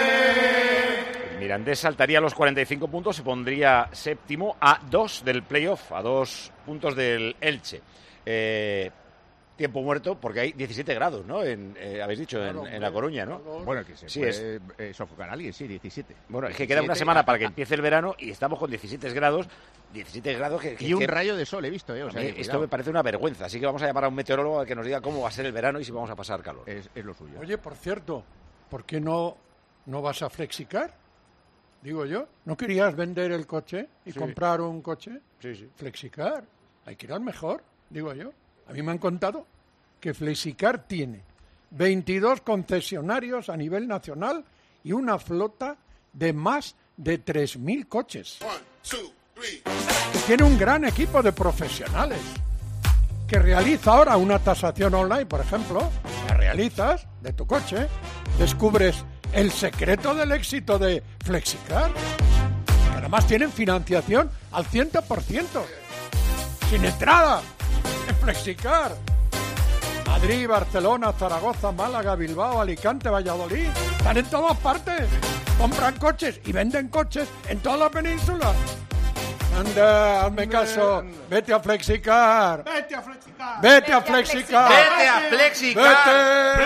El Mirandés saltaría a los 45 puntos, se pondría séptimo a 2 del playoff, a 2 puntos del Elche. Tiempo muerto porque hay 17 grados, ¿no? Habéis dicho, claro, en La Coruña, ¿no? Bueno, que se puede sofocar a alguien, sí, 17. Bueno, es que queda una semana para que empiece el verano y estamos con 17 grados. 17 grados y un rayo de sol he visto, o sea, esto me parece una vergüenza, así que vamos a llamar a un meteorólogo a que nos diga cómo va a ser el verano y si vamos a pasar calor. Es lo suyo. Oye, por cierto, ¿por qué no vas a Flexicar? Digo yo, ¿no querías vender el coche y comprar un coche? Sí. Flexicar, hay que ir al mejor, digo yo. A mí me han contado que Flexicar tiene 22 concesionarios a nivel nacional y una flota de más de 3.000 coches. Que tiene un gran equipo de profesionales que realiza ahora una tasación online, por ejemplo. La realizas de tu coche, descubres el secreto del éxito de Flexicar. Que además tienen financiación al 100%, sin entrada, en Flexicar. Madrid, Barcelona, Zaragoza, Málaga, Bilbao, Alicante, Valladolid. Están en todas partes. Compran coches y venden coches en toda la península. Anda, hazme caso. Vete a Flexicar. Vete a Flexicar. Vete a Flexicar. Vete a Flexicar.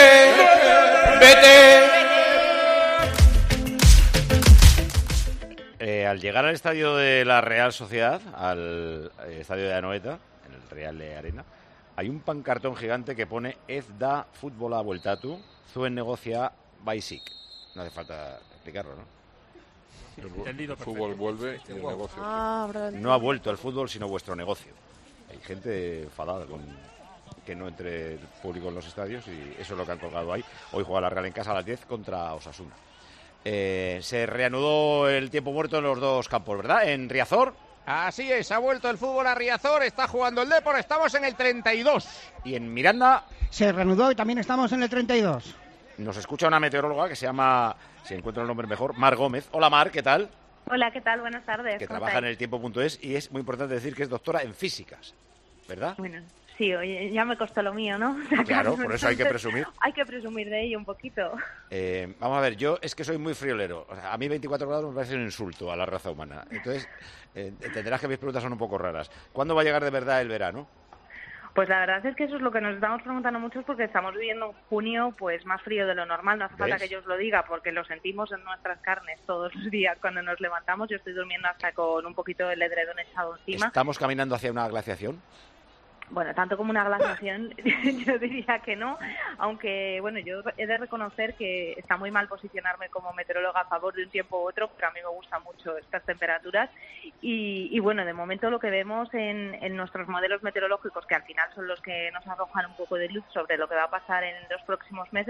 Vete. Al llegar al estadio de la Real Sociedad, al estadio de Anoeta, en el Real de Arena, hay un pancartón gigante que pone Ez da futbola bueltatu, zuen negocia baizik. No hace falta explicarlo, ¿no? El fútbol vuelve y el negocio. No ha vuelto el fútbol, sino vuestro negocio. Hay gente enfadada con que no entre el público en los estadios y eso es lo que han colgado ahí. Hoy juega la Real en casa a las 10 contra Osasuna. Se reanudó el tiempo muerto en los dos campos, ¿verdad? En Riazor. Así es, ha vuelto el fútbol a Riazor, está jugando el Depor, estamos en el 32. Y en Miranda se reanudó y también estamos en el 32. Nos escucha una meteoróloga que se llama, si encuentro el nombre mejor, Mar Gómez. Hola Mar, ¿qué tal? Hola, ¿qué tal? Buenas tardes. Que trabaja en el tiempo.es y es muy importante decir que es doctora en físicas, ¿verdad? Bueno, sí, oye, ya me costó lo mío, ¿no? Claro, por eso hay que presumir. Hay que presumir de ello un poquito. Vamos a ver, yo es que soy muy friolero. O sea, a mí 24 grados me parece un insulto a la raza humana. Entonces, entenderás que mis preguntas son un poco raras. ¿Cuándo va a llegar de verdad el verano? Pues la verdad es que eso es lo que nos estamos preguntando muchos porque estamos viviendo un junio pues más frío de lo normal. No hace falta que yo os lo diga porque lo sentimos en nuestras carnes todos los días cuando nos levantamos. Yo estoy durmiendo hasta con un poquito el edredón echado encima. ¿Estamos caminando hacia una glaciación? Bueno, tanto como una glaciación, yo diría que no, aunque, bueno, yo he de reconocer que está muy mal posicionarme como meteoróloga a favor de un tiempo u otro, pero a mí me gustan mucho estas temperaturas y bueno, de momento lo que vemos en nuestros modelos meteorológicos, que al final son los que nos arrojan un poco de luz sobre lo que va a pasar en los próximos meses,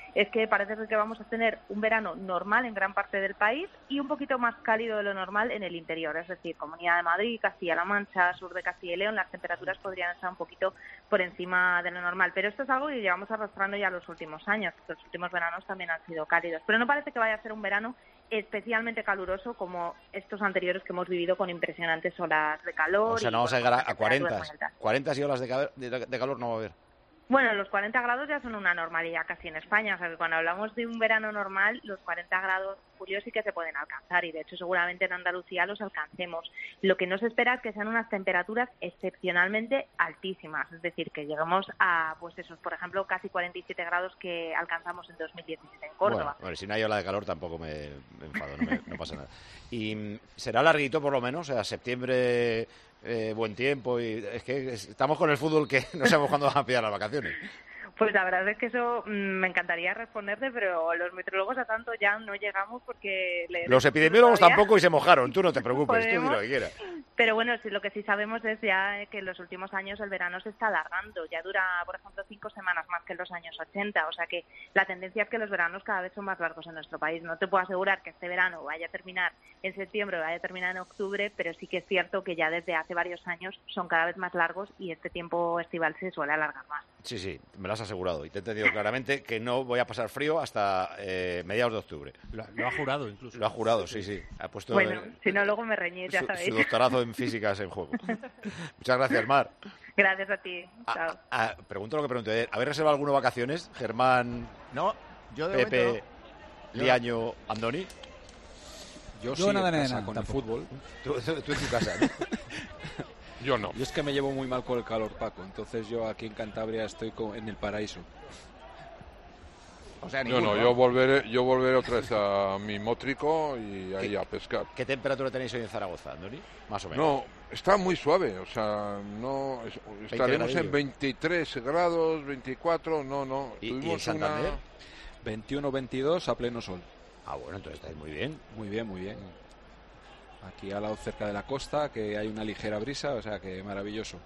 es que parece que vamos a tener un verano normal en gran parte del país y un poquito más cálido de lo normal en el interior, es decir, Comunidad de Madrid, Castilla-La Mancha, sur de Castilla y León, las temperaturas podrían estar un poquito por encima de lo normal, pero esto es algo que llevamos arrastrando ya los últimos años, los últimos veranos también han sido cálidos, pero no parece que vaya a ser un verano especialmente caluroso como estos anteriores que hemos vivido con impresionantes olas de calor. O sea, no vamos a llegar a 40. 40 y olas de calor no va a haber. Bueno, los 40 grados ya son una normalidad casi en España, o sea que cuando hablamos de un verano normal, los 40 grados julio sí que se pueden alcanzar y de hecho seguramente en Andalucía los alcancemos. Lo que no se espera es que sean unas temperaturas excepcionalmente altísimas, es decir, que lleguemos a, pues esos, por ejemplo, casi 47 grados que alcanzamos en 2017 en Córdoba. Bueno, si no hay ola de calor tampoco me enfado, no pasa nada. Y será larguito por lo menos, o sea, septiembre... buen tiempo y es que estamos con el fútbol que no sabemos cuándo van a pillar las vacaciones. Pues la verdad es que eso me encantaría responderte, pero los meteorólogos a tanto ya no llegamos porque... Los epidemiólogos tampoco y se mojaron, tú no te preocupes, tú di lo que quieras. Pero bueno, lo que sí sabemos es ya que en los últimos años el verano se está alargando, ya dura, por ejemplo, 5 semanas más que en los años 80, o sea que la tendencia es que los veranos cada vez son más largos en nuestro país. No te puedo asegurar que este verano vaya a terminar en septiembre o vaya a terminar en octubre, pero sí que es cierto que ya desde hace varios años son cada vez más largos y este tiempo estival se suele alargar más. Sí, me lo has asegurado y te he entendido claramente que no voy a pasar frío hasta mediados de octubre. Lo ha jurado incluso. Lo ha jurado, sí. Ha puesto bueno, si no luego me reñís, ya sabéis. Su doctorado en físicas en juego. Muchas gracias, Mar. Gracias a ti. Chao. Pregunto lo que pregunté ayer. ¿Habéis reservado alguna vacaciones? Germán, no, yo de Pepe, momento no. Liaño, Andoni. Yo sí, nada, en casa, con el fútbol. Tú en tu casa, ¿no? Yo no. Yo es que me llevo muy mal con el calor, Paco. Entonces yo aquí en Cantabria estoy en el paraíso. O sea, yo volveré otra vez a mi mótrico y ahí a pescar. ¿Qué temperatura tenéis hoy en Zaragoza, Andoni? Más o menos. No, está muy suave, o sea, no estaremos en 23 grados, 24, no. ¿Y en Santander? 21, 22 a pleno sol. Ah, bueno, entonces estáis muy bien. Muy bien. Aquí al lado cerca de la costa, que hay una ligera brisa, o sea que maravilloso.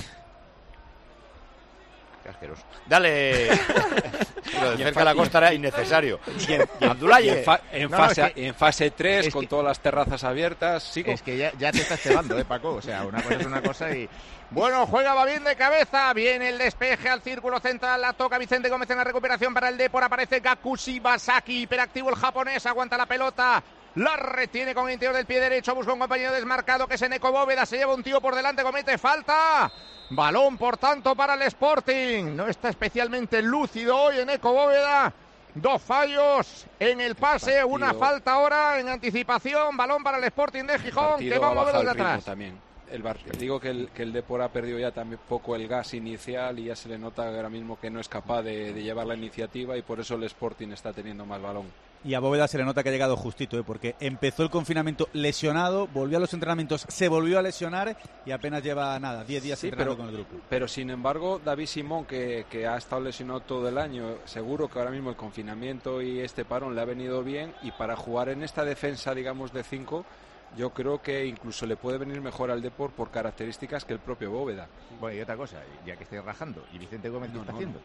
Qué asqueroso. Dale. Lo de cerca de la costa era innecesario. Abdulaye. En fase 3, con todas las terrazas abiertas. Sigo. Es que ya te estás cebando, Paco. O sea, una cosa es una cosa y... Bueno, juega bien de cabeza, viene el despeje al círculo central, la toca Vicente Gómez en la recuperación para el Depor, aparece Gaku Shibasaki, hiperactivo el japonés, aguanta la pelota, la retiene con el interior del pie derecho, busca un compañero desmarcado que es Eneco Bóveda, se lleva un tío por delante, comete falta, balón por tanto para el Sporting, no está especialmente lúcido hoy Eneco Bóveda, 2 fallos en el pase, una falta ahora en anticipación, balón para el Sporting de Gijón, que va a mover desde atrás. También. Digo que el Depor ha perdido ya también poco el gas inicial y ya se le nota ahora mismo que no es capaz de llevar la iniciativa y por eso el Sporting está teniendo más balón. Y a Bóveda se le nota que ha llegado justito, porque empezó el confinamiento lesionado, volvió a los entrenamientos, se volvió a lesionar y apenas lleva 10 días entrenando con el grupo. Pero sin embargo, David Simón, que ha estado lesionado todo el año, seguro que ahora mismo el confinamiento y este parón le ha venido bien y para jugar en esta defensa, digamos, de 5... yo creo que incluso le puede venir mejor al Depor por características que el propio Bóveda. Bueno, y otra cosa, ya que estoy rajando, ¿y Vicente Gómez qué está haciendo?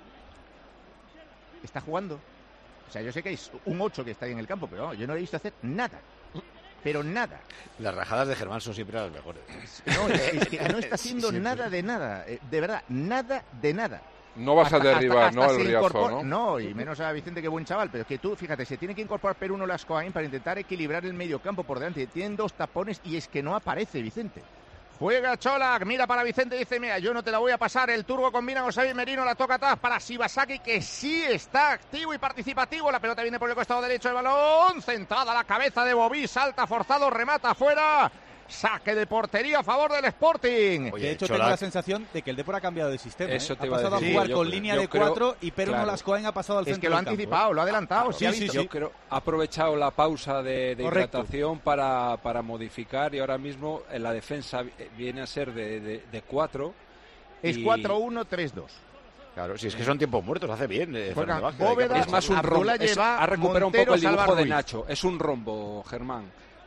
¿Está jugando? O sea, yo sé que hay un 8 que está ahí en el campo, pero no, yo no le he visto hacer nada. Pero nada. Las rajadas de Germán son siempre las mejores. No, es que no está haciendo nada de nada. De verdad, nada de nada. No vas a derribar, ¿no? El Riazor, ¿no? No, y menos a Vicente, que buen chaval. Pero es que tú, fíjate, se tiene que incorporar Peruno Lascoain para intentar equilibrar el medio campo por delante. Tienen 2 tapones y es que no aparece Vicente. Juega Cholak, mira para Vicente, dice, mira, yo no te la voy a pasar. El turbo combina con Xavi Merino, la toca atrás para Shibasaki, que sí está activo y participativo. La pelota viene por el costado derecho del balón. Centrada a la cabeza de Bobí, salta forzado, remata afuera. Saque de portería a favor del Sporting. Oye, de hecho, tengo la sensación de que el Depor ha cambiado de sistema. Eso te ha pasado a jugar con línea de 4 y Peruno Lascoain ha pasado al centro. Es que lo ha anticipado, lo ha adelantado. Sí. Yo creo ha aprovechado la pausa de hidratación para modificar y ahora mismo en la defensa viene a ser de 4. Es 4-1-3-2. Claro, si es que son tiempos muertos, hace bien. Bóveda, es más un rombo. Ha recuperado un poco el dibujo de Nacho. Es un rombo, Germán.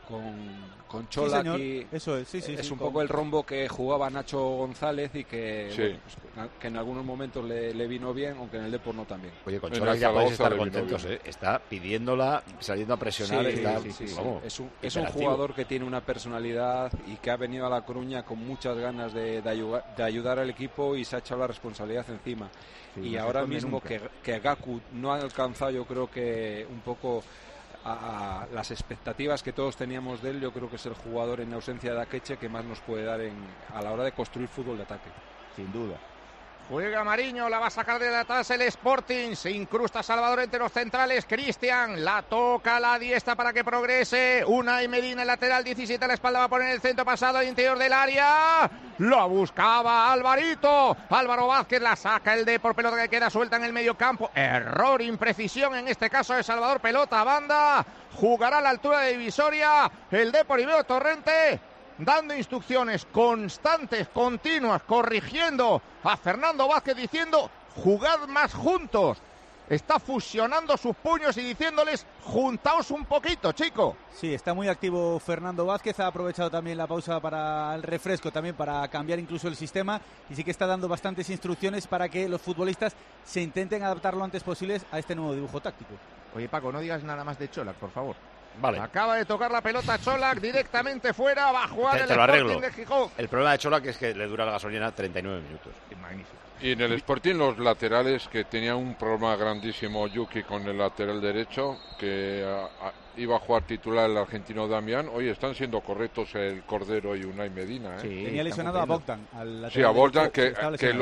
con Cholak, sí, eso es, es un poco el rombo que jugaba Nacho González y que, bueno, que en algunos momentos le vino bien, aunque en el Depor no tan bien. Oye, con Cholak ya podéis estar contentos, está pidiéndola, saliendo a presionar. Es un jugador que tiene una personalidad y que ha venido a La Coruña con muchas ganas de ayudar al equipo y se ha echado la responsabilidad encima. Y ahora mismo que Gaku no ha alcanzado, yo creo que un poco a las expectativas que todos teníamos de él, yo creo que es el jugador en ausencia de Akeche que más nos puede dar a la hora de construir fútbol de ataque. Sin duda. Juega Mariño, la va a sacar de atrás el Sporting, se incrusta Salvador entre los centrales, Cristian, la toca a la diestra para que progrese, Unai Medina, el lateral 17 a la espalda, va a poner el centro pasado al interior del área, lo buscaba Álvaro Vázquez, la saca el Depor, pelota que queda suelta en el medio campo, error, imprecisión en este caso de Salvador, pelota a banda, jugará a la altura de divisoria, el Depor y Veo Torrente dando instrucciones constantes, continuas, corrigiendo a Fernando Vázquez diciendo jugad más juntos. Está fusionando sus puños y diciéndoles juntaos un poquito, chico. Sí, está muy activo Fernando Vázquez, ha aprovechado también la pausa para el refresco, también para cambiar incluso el sistema, y sí que está dando bastantes instrucciones para que los futbolistas se intenten adaptar lo antes posible a este nuevo dibujo táctico. Oye, Paco, no digas nada más de Cholak, por favor. Vale. Acaba de tocar la pelota Cholak directamente fuera, va a jugar el Sporting de Gijón. El problema de Cholak es que le dura la gasolina 39 minutos. Magnífico. Y en el Sporting los laterales, que tenía un problema grandísimo Yuki con el lateral derecho, que iba a jugar titular el argentino Damián, hoy están siendo correctos el Cordero y Unai Medina. Sí, tenía lesionado a Bogdan. Sí, a Bogdan, que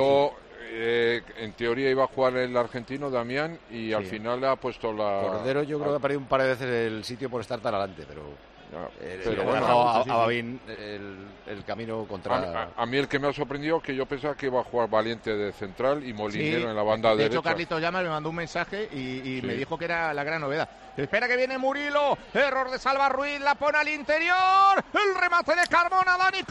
en teoría iba a jugar el argentino Damián y al final le ha puesto la... Cordero yo creo que ha perdido un par de veces el sitio por estar tan adelante, pero bueno, ha dejado a Babín el camino contra... A mí el que me ha sorprendido que yo pensaba que iba a jugar Valiente de central y Molinero en la banda derecha. De hecho, Carlitos Llamas me mandó un mensaje y me dijo que era la gran novedad. Espera que viene Murilo, error de Salva Ruiz, la pone al interior, el remate de Carmona, Dani,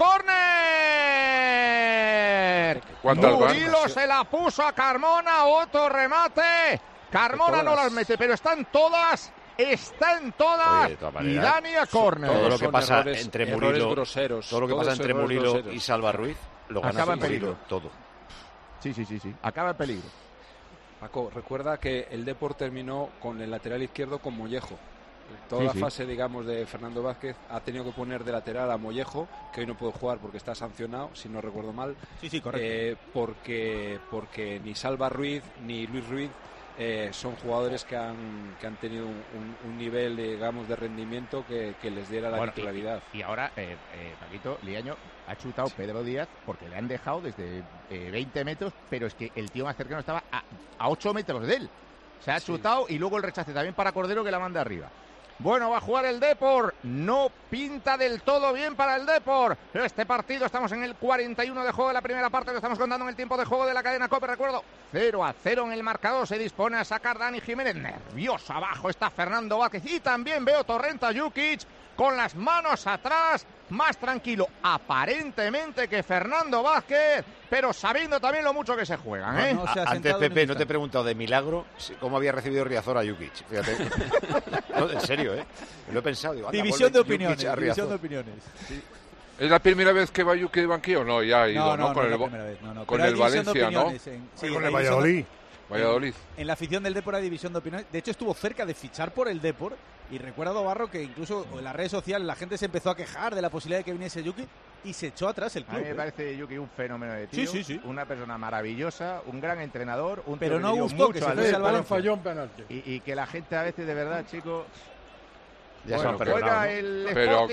córner. Murilo se la puso a Carmona, otro remate. Carmona no las mete, pero están todas. Está en todas. Oye, y Dani a córner. Todo lo que pasa entre Murilo, groseros, todo lo que pasa entre Murilo y Salva Ruiz lo gana acaba en peligro. Todo. Sí. Acaba en peligro. Paco, recuerda que el Depor terminó con el lateral izquierdo con Mollejo. Toda la fase, digamos, de Fernando Vázquez ha tenido que poner de lateral a Mollejo, que hoy no puede jugar porque está sancionado, si no recuerdo mal. Sí, correcto. Porque ni Salva Ruiz ni Luis Ruiz son jugadores que han tenido un nivel, digamos, de rendimiento que les diera la titularidad. Y ahora, Paquito, Liaño ha chutado Pedro Díaz porque le han dejado desde 20 metros, pero es que el tío más cercano estaba a 8 metros de él. Se ha chutado y luego el rechace también para Cordero que la manda arriba. Bueno, va a jugar el Depor. No pinta del todo bien para el Depor. Este partido, estamos en el 41 de juego de la primera parte. Lo estamos contando en el tiempo de juego de la cadena COPE. Recuerdo, 0-0 en el marcador. Se dispone a sacar Dani Jiménez. Nervioso abajo está Fernando Vázquez. Y también veo Torrenta Jukic con las manos atrás. Más tranquilo, aparentemente, que Fernando Vázquez, pero sabiendo también lo mucho que se juegan, ¿eh? Antes, Pepe, no te he preguntado de milagro cómo había recibido Riazor a Jukic. Fíjate. No, en serio, lo he pensado. Digo, división de opiniones. Sí. ¿Es la primera vez que va Jukic de banquillo? No, ya ha ido, ¿no? Con el Valencia, ¿no? Sí, con el Valladolid. En la afición del Depor hay división de opiniones. De hecho, estuvo cerca de fichar por el Depor. Y recuerdo, Barro, que incluso en las redes sociales la gente se empezó a quejar de la posibilidad de que viniese Yuki y se echó atrás el club. A mí me parece Yuki un fenómeno de tío. Sí. Una persona maravillosa, un gran entrenador. Pero no gustó que se fuese al Valencia. Falló un penalti. Y que la gente a veces, de verdad, chicos... Ya bueno, juega el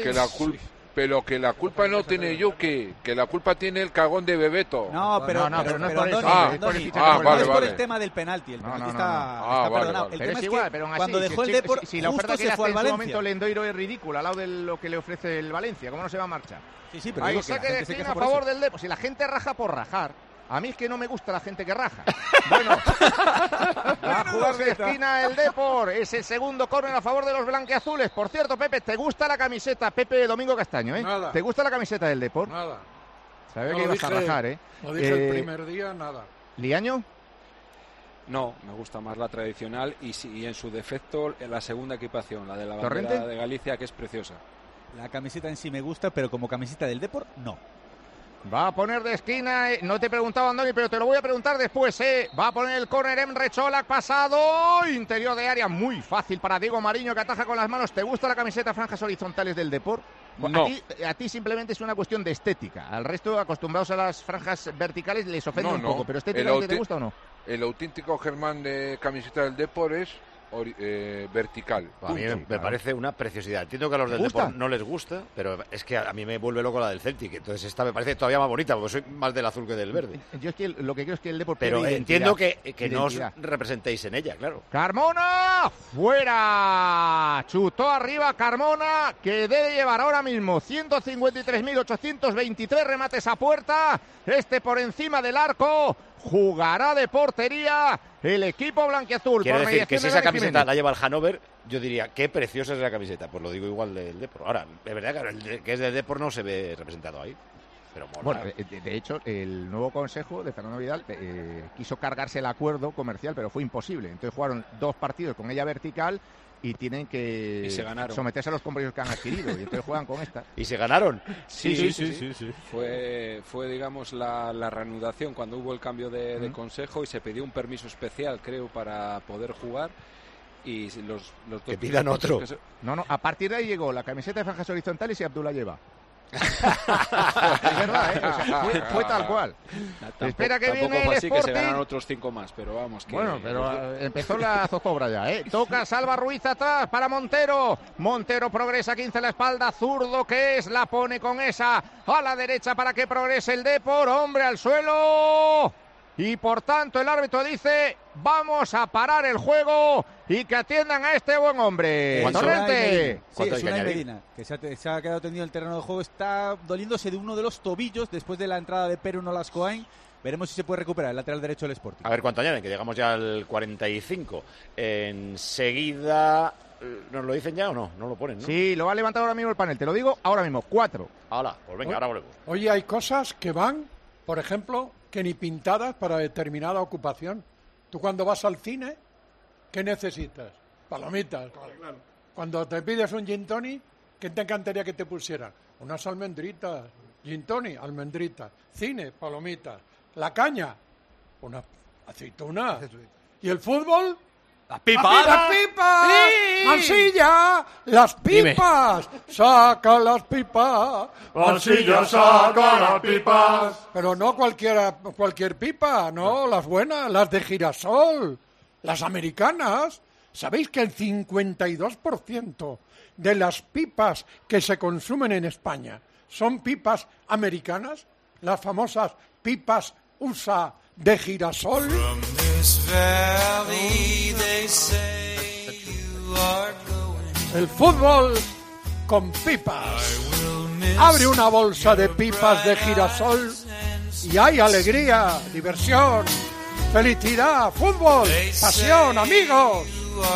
Pero que la culpa no tiene Yuki, que la culpa tiene el cagón de Bebeto. No, pero no es por eso. No es por el tema del penalti. El penalti está perdonado. El tema es igual, pero cuando dejó el Depor, si la oferta justo que se fue al Valencia. En ese momento Lendoiro es ridícula al lado de lo que le ofrece el Valencia. ¿Cómo no se va a marchar? Sí, pero ahí saque de esquina a favor del Depor. Si la gente raja por rajar. A mí es que no me gusta la gente que raja. Bueno, va a jugar de esquina el Depor. Es el segundo córner a favor de los blanquiazules. Por cierto, Pepe, ¿te gusta la camiseta? Pepe Domingo Castaño, ¿eh? Nada. ¿Te gusta la camiseta del Depor? Nada. Sabía que ibas a rajar, ¿eh? Lo dije el primer día, nada. ¿Liaño? No, me gusta más la tradicional y en su defecto la segunda equipación, la de la bandera ¿Torrente? de Galicia, que es preciosa. La camiseta en sí me gusta, pero como camiseta del Depor, no. Va a poner de esquina, no te he preguntado, Andoni, pero te lo voy a preguntar después, Va a poner el córner Emre Cholak, pasado, interior de área, muy fácil para Diego Mariño, que ataja con las manos. ¿Te gusta la camiseta franjas horizontales del Depor? No. A ti simplemente es una cuestión de estética. Al resto, acostumbrados a las franjas verticales, les ofende un poco, pero estéticamente, ¿te gusta o no? El auténtico Germán de camiseta del Depor es vertical. A mí me parece una preciosidad. Entiendo que a los del Depor no les gusta, pero es que a mí me vuelve loco la del Celtic. Entonces esta me parece todavía más bonita, porque soy más del azul que del verde. Yo es que lo que creo es que el Depor... Pero entiendo que no os representéis en ella, claro. Carmona, fuera. Chutó arriba Carmona, que debe llevar ahora mismo 153.823 remates a puerta. Por encima del arco. Jugará de portería el equipo blanquiazul. Quiero decir que si esa camiseta la lleva el Hannover, yo diría, qué preciosa es la camiseta. Pues lo digo igual del Depor. Ahora, es verdad que es del Depor no se ve representado ahí. Pero mola. Bueno, de hecho, el nuevo consejo de Fernando Vidal quiso cargarse el acuerdo comercial, pero fue imposible. Entonces jugaron 2 partidos con ella vertical y tienen que someterse a los compromisos que han adquirido, y entonces juegan con esta. ¿Y se ganaron? Sí. Fue digamos, la reanudación cuando hubo el cambio de consejo, y se pidió un permiso especial, creo, para poder jugar, y los que pidan otro. No, a partir de ahí llegó la camiseta de franjas horizontales y Abdullah lleva. Es verdad, o sea, fue tal cual. Espera que viene el así, que se ganan otros 5 más, pero vamos. Bueno, pero empezó la zozobra ya, Toca Salva Ruiz atrás para Montero. Montero progresa, 15 a la espalda, zurdo que es, la pone con esa a la derecha para que progrese el Depor. Hombre al suelo. Y por tanto el árbitro dice: vamos a parar el juego y que atiendan a este buen hombre. Torrente. Sí, es Unai Medina, que se ha quedado tendido en el terreno de juego. Está doliéndose de uno de los tobillos después de la entrada de Perú Nolascoain. Veremos si se puede recuperar el lateral derecho del Sporting. A ver cuánto añaden, que llegamos ya al 45. Enseguida... ¿Nos lo dicen ya o no? No lo ponen, ¿no? Sí, lo va a levantar ahora mismo el panel. Te lo digo ahora mismo. 4. Hala, pues venga, ahora volvemos. Oye, hay cosas que van, por ejemplo, que ni pintadas para determinada ocupación. Tú cuando vas al cine, ¿qué necesitas? Palomitas. Claro. Cuando te pides un gin tonic, ¿qué te encantaría que te pusieran? Unas almendritas. Gin tonic, almendritas. Cine, palomitas. La caña, una aceituna. ¿Y el fútbol? ¡Las pipas! ¡Las pipas! ¡Sí! ¡Mansilla! ¡Las pipas! Dime. ¡Saca las pipas! ¡Mansilla, saca las pipas! Pero no cualquier pipa, no, las buenas, las de girasol, las americanas. ¿Sabéis que el 52% de las pipas que se consumen en España son pipas americanas? Las famosas pipas USA de girasol. El fútbol con pipas. Abre una bolsa de pipas de girasol y hay alegría, diversión, felicidad, fútbol, pasión, amigos.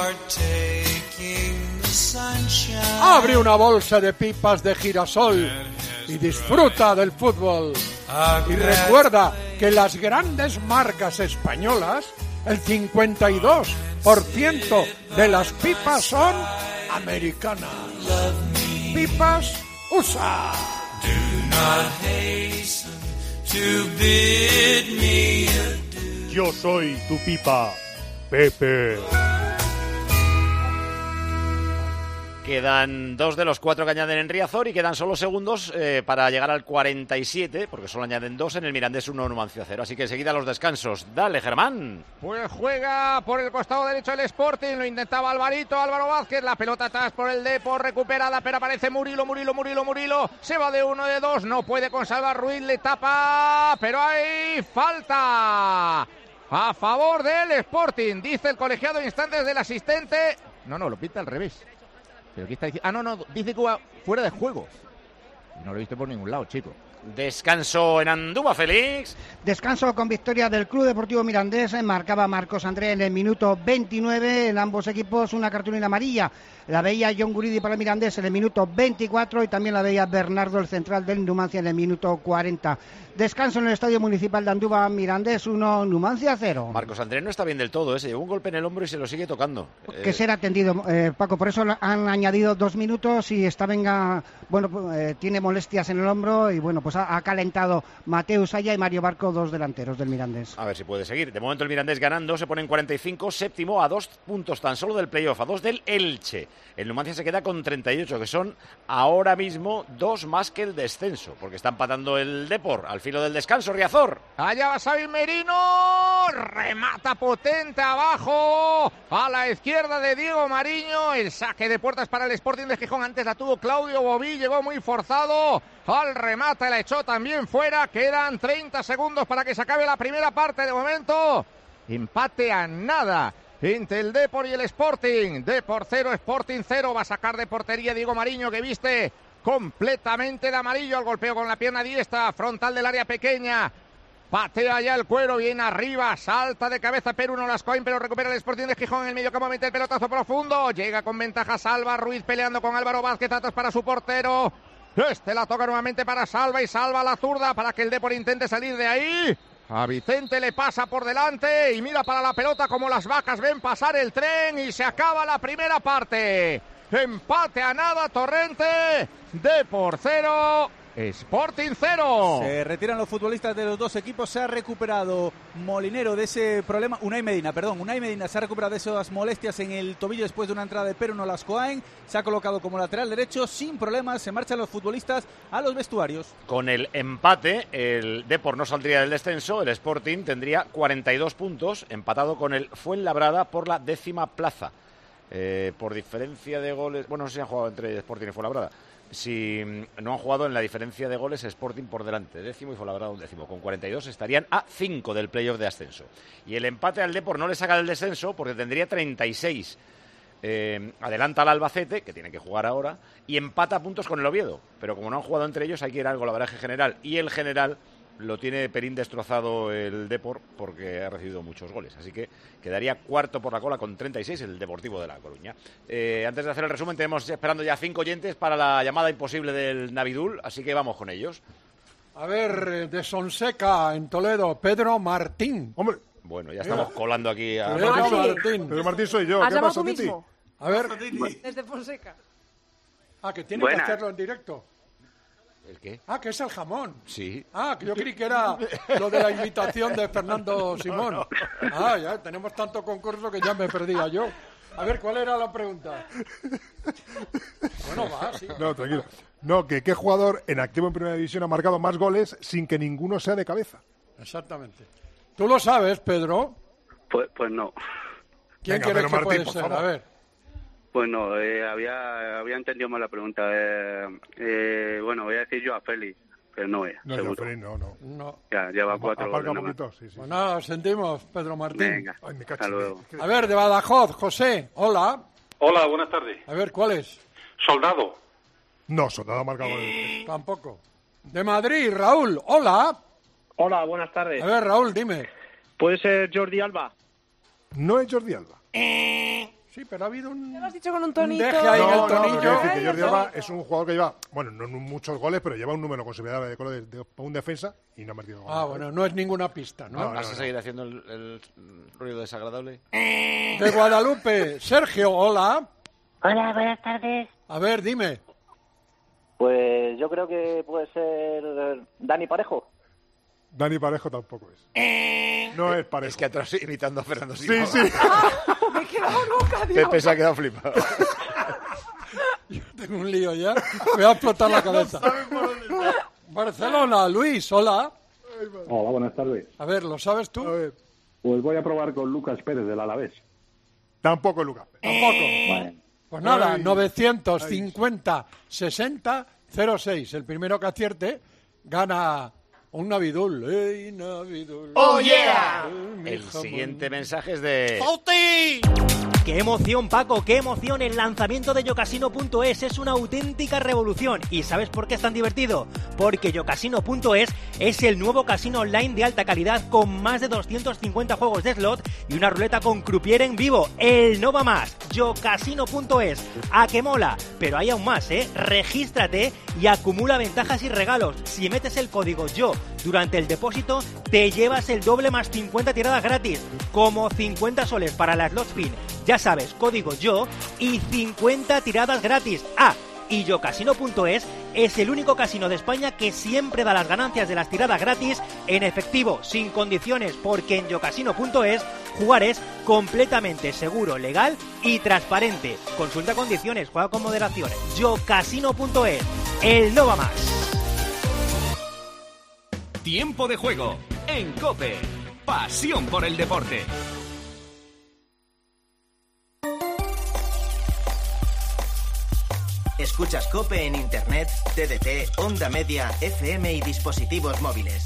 Abre una bolsa de pipas de girasol y disfruta del fútbol. Y recuerda que las grandes marcas españolas, el 52% de las pipas son americanas. Pipas USA. Yo soy tu pipa, Pepe. Quedan 2 de los 4 que añaden en Riazor y quedan solo segundos para llegar al 47, porque solo añaden 2 en el Mirandés 1, Numancia 0. Así que enseguida los descansos. Dale, Germán. Pues juega por el costado derecho el Sporting, lo intentaba Álvaro Vázquez, la pelota atrás por el Depor, recuperada, pero aparece Murilo, se va de 1, de 2, no puede con Salva Ruiz, le tapa, pero hay falta a favor del Sporting, dice el colegiado instantes del asistente. No, lo pinta al revés. ¿Pero qué está diciendo? No, dice que va fuera de juego. No lo he visto por ningún lado, chico. Descanso en Andúba, Félix. Descanso con victoria del Club Deportivo Mirandés. Marcaba Marcos André en el minuto 29. En ambos equipos una cartulina amarilla. La veía John Guridi para el Mirandés en el minuto 24 y también la veía Bernardo, el central del Numancia, en el minuto 40. Descanso en el Estadio Municipal de Andúba, Mirandés 1, Numancia 0. Marcos André no está bien del todo, se llevó un golpe en el hombro y se lo sigue tocando. Que será atendido, Paco, por eso han añadido 2 minutos y tiene molestias en el hombro y bueno, pues ha calentado Mateus Aya y Mario Barco, 2 delanteros del Mirandés. A ver si puede seguir. De momento el Mirandés ganando, se pone en 45, séptimo a 2 puntos tan solo del playoff, a 2 del Elche. El Numancia se queda con 38, que son ahora mismo 2 más que el descenso, porque está empatando el Depor al filo del descanso. Riazor. Allá va Xavi Merino, remata potente abajo, a la izquierda de Diego Mariño, el saque de puertas para el Sporting de Gijón, antes la tuvo Claudio Bobí, llegó muy forzado, al remate la echó también fuera, quedan 30 segundos para que se acabe la primera parte. De momento, empate a nada entre el Depor y el Sporting. Depor 0, Sporting 0. Va a sacar de portería Diego Mariño, que viste completamente de amarillo al golpeo con la pierna diestra, frontal del área pequeña. Patea ya el cuero, bien arriba, salta de cabeza Perú Nolascoin, pero recupera el Sporting de Gijón en el mediocampo, mete el pelotazo profundo, llega con ventaja Salva Ruiz peleando con Álvaro Vázquez, atrás para su portero. La toca nuevamente para Salva y salva la zurda para que el Depor intente salir de ahí. A Vicente le pasa por delante y mira para la pelota como las vacas ven pasar el tren y se acaba la primera parte. Empate a nada, Torrente. Depor 0, Sporting 0. Se retiran los futbolistas de los dos equipos. Se ha recuperado Molinero de ese problema. Unai Medina se ha recuperado de esas molestias en el tobillo después de una entrada de Perú Nolascoin. Se ha colocado como lateral derecho sin problemas. Se marchan los futbolistas a los vestuarios. Con el empate, el Depor no saldría del descenso. El Sporting tendría 42 puntos, empatado con el Fuenlabrada por la 10ª plaza. Por diferencia de goles, bueno, no sé si han jugado entre Sporting y Fuenlabrada. Si no han jugado en la diferencia de goles, Sporting por delante, 10º y Fuenlabrada 11º. Con 42 estarían a 5 del playoff de ascenso. Y el empate al Depor no le saca del descenso porque tendría 36. Adelanta al Albacete, que tiene que jugar ahora, y empata puntos con el Oviedo. Pero como no han jugado entre ellos, hay que ir al golaveraje general. Y el general lo tiene Perín destrozado el Depor porque ha recibido muchos goles. Así que quedaría cuarto por la cola con 36 el Deportivo de La Coruña. Antes de hacer el resumen, tenemos esperando ya 5 oyentes para la llamada imposible del Navidul, así que vamos con ellos. A ver, de Sonseca, en Toledo, Pedro Martín. Hombre. Bueno, ya estamos colando aquí a... Pedro Martín soy yo. ¿Has llamado tú mismo? A ver. Desde Fonseca. Que tiene que hacerlo en directo. ¿El qué? Que es el jamón. Sí. Que yo creí que era lo de la invitación de Fernando Simón. Ya tenemos tanto concurso que ya me perdía yo. A ver, ¿cuál era la pregunta? Bueno, va, sí. No, tranquilo. No, ¿qué jugador en activo en Primera División ha marcado más goles sin que ninguno sea de cabeza? Exactamente. ¿Tú lo sabes, Pedro? Pues no. ¿Quién crees que puede ser? A ver. Pues no, había entendido mal la pregunta. Bueno, voy a decir yo a Félix, pero no es. No, yo a Félix no. Ya, lleva 4 goles. Un poquito, sí. Pues nada, sentimos, Pedro Martín. Venga, hasta luego. A ver, de Badajoz, José, hola. Hola, buenas tardes. A ver, ¿cuál es? Soldado. No, Soldado ha marcado goles. Tampoco. De Madrid, Raúl, hola. Hola, buenas tardes. A ver, Raúl, dime. ¿Puede ser Jordi Alba? No es Jordi Alba. Sí, pero ha habido un... ¿Ya lo has dicho con un tonito? Deje ahí el tonillo. Quiero decir que Jordi Alba es un jugador que lleva, bueno, no muchos goles, pero lleva un número considerable de goles de un defensa y no ha metido goles. Bueno, no es ninguna pista, ¿no? ¿Vas a seguir haciendo el ruido desagradable? De Guadalupe, Sergio, hola. Hola, buenas tardes. A ver, dime. Pues yo creo que puede ser Dani Parejo. Dani Parejo tampoco es. No es Parejo. Es que atrás imitando a Fernando Simón. Sí. Me he quedado loca, Dios. Pepe se ha quedado flipado. Yo tengo un lío ya. Me va a explotar la cabeza. Barcelona, Luis, hola. Hola, buenas tardes. A ver, ¿lo sabes tú? Pues voy a probar con Lucas Pérez del Alavés. Tampoco Lucas. Tampoco. Bueno. Pues nada, 950 60 06. El primero que acierte gana un Navidul. ¡Ey, Navidul! ¡Oh, yeah! El siguiente mensaje es de... ¡Fauti! ¡Qué emoción, Paco! ¡Qué emoción! El lanzamiento de YoCasino.es es una auténtica revolución. ¿Y sabes por qué es tan divertido? Porque YoCasino.es es el nuevo casino online de alta calidad con más de 250 juegos de slot y una ruleta con croupier en vivo. ¡El no va más! YoCasino.es. ¡A que mola! Pero hay aún más, ¿eh? Regístrate y acumula ventajas y regalos. Si metes el código YO durante el depósito, te llevas el doble más 50 tiradas gratis, como 50 soles para la slot spin. Ya sabes, código YO y 50 tiradas gratis. Y YoCasino.es es el único casino de España que siempre da las ganancias de las tiradas gratis en efectivo, sin condiciones, porque en YoCasino.es jugar es completamente seguro, legal y transparente. Consulta condiciones, juega con moderación. YoCasino.es, el no va más. Tiempo de juego en COPE. Pasión por el deporte. Escuchas COPE en Internet, TDT, Onda Media, FM y dispositivos móviles.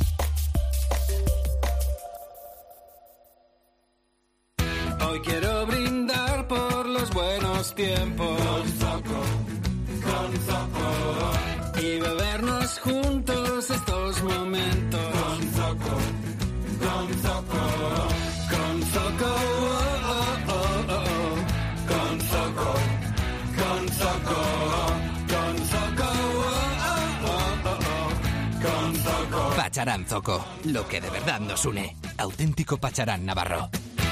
Hoy quiero brindar por los buenos tiempos. Con Zoco. Y bebernos juntos estos momentos. Con Zoco. Con Zoco. Con Zoco. Con Zoco. Pacharán Zoco, lo que de verdad nos une. Auténtico Pacharán Navarro.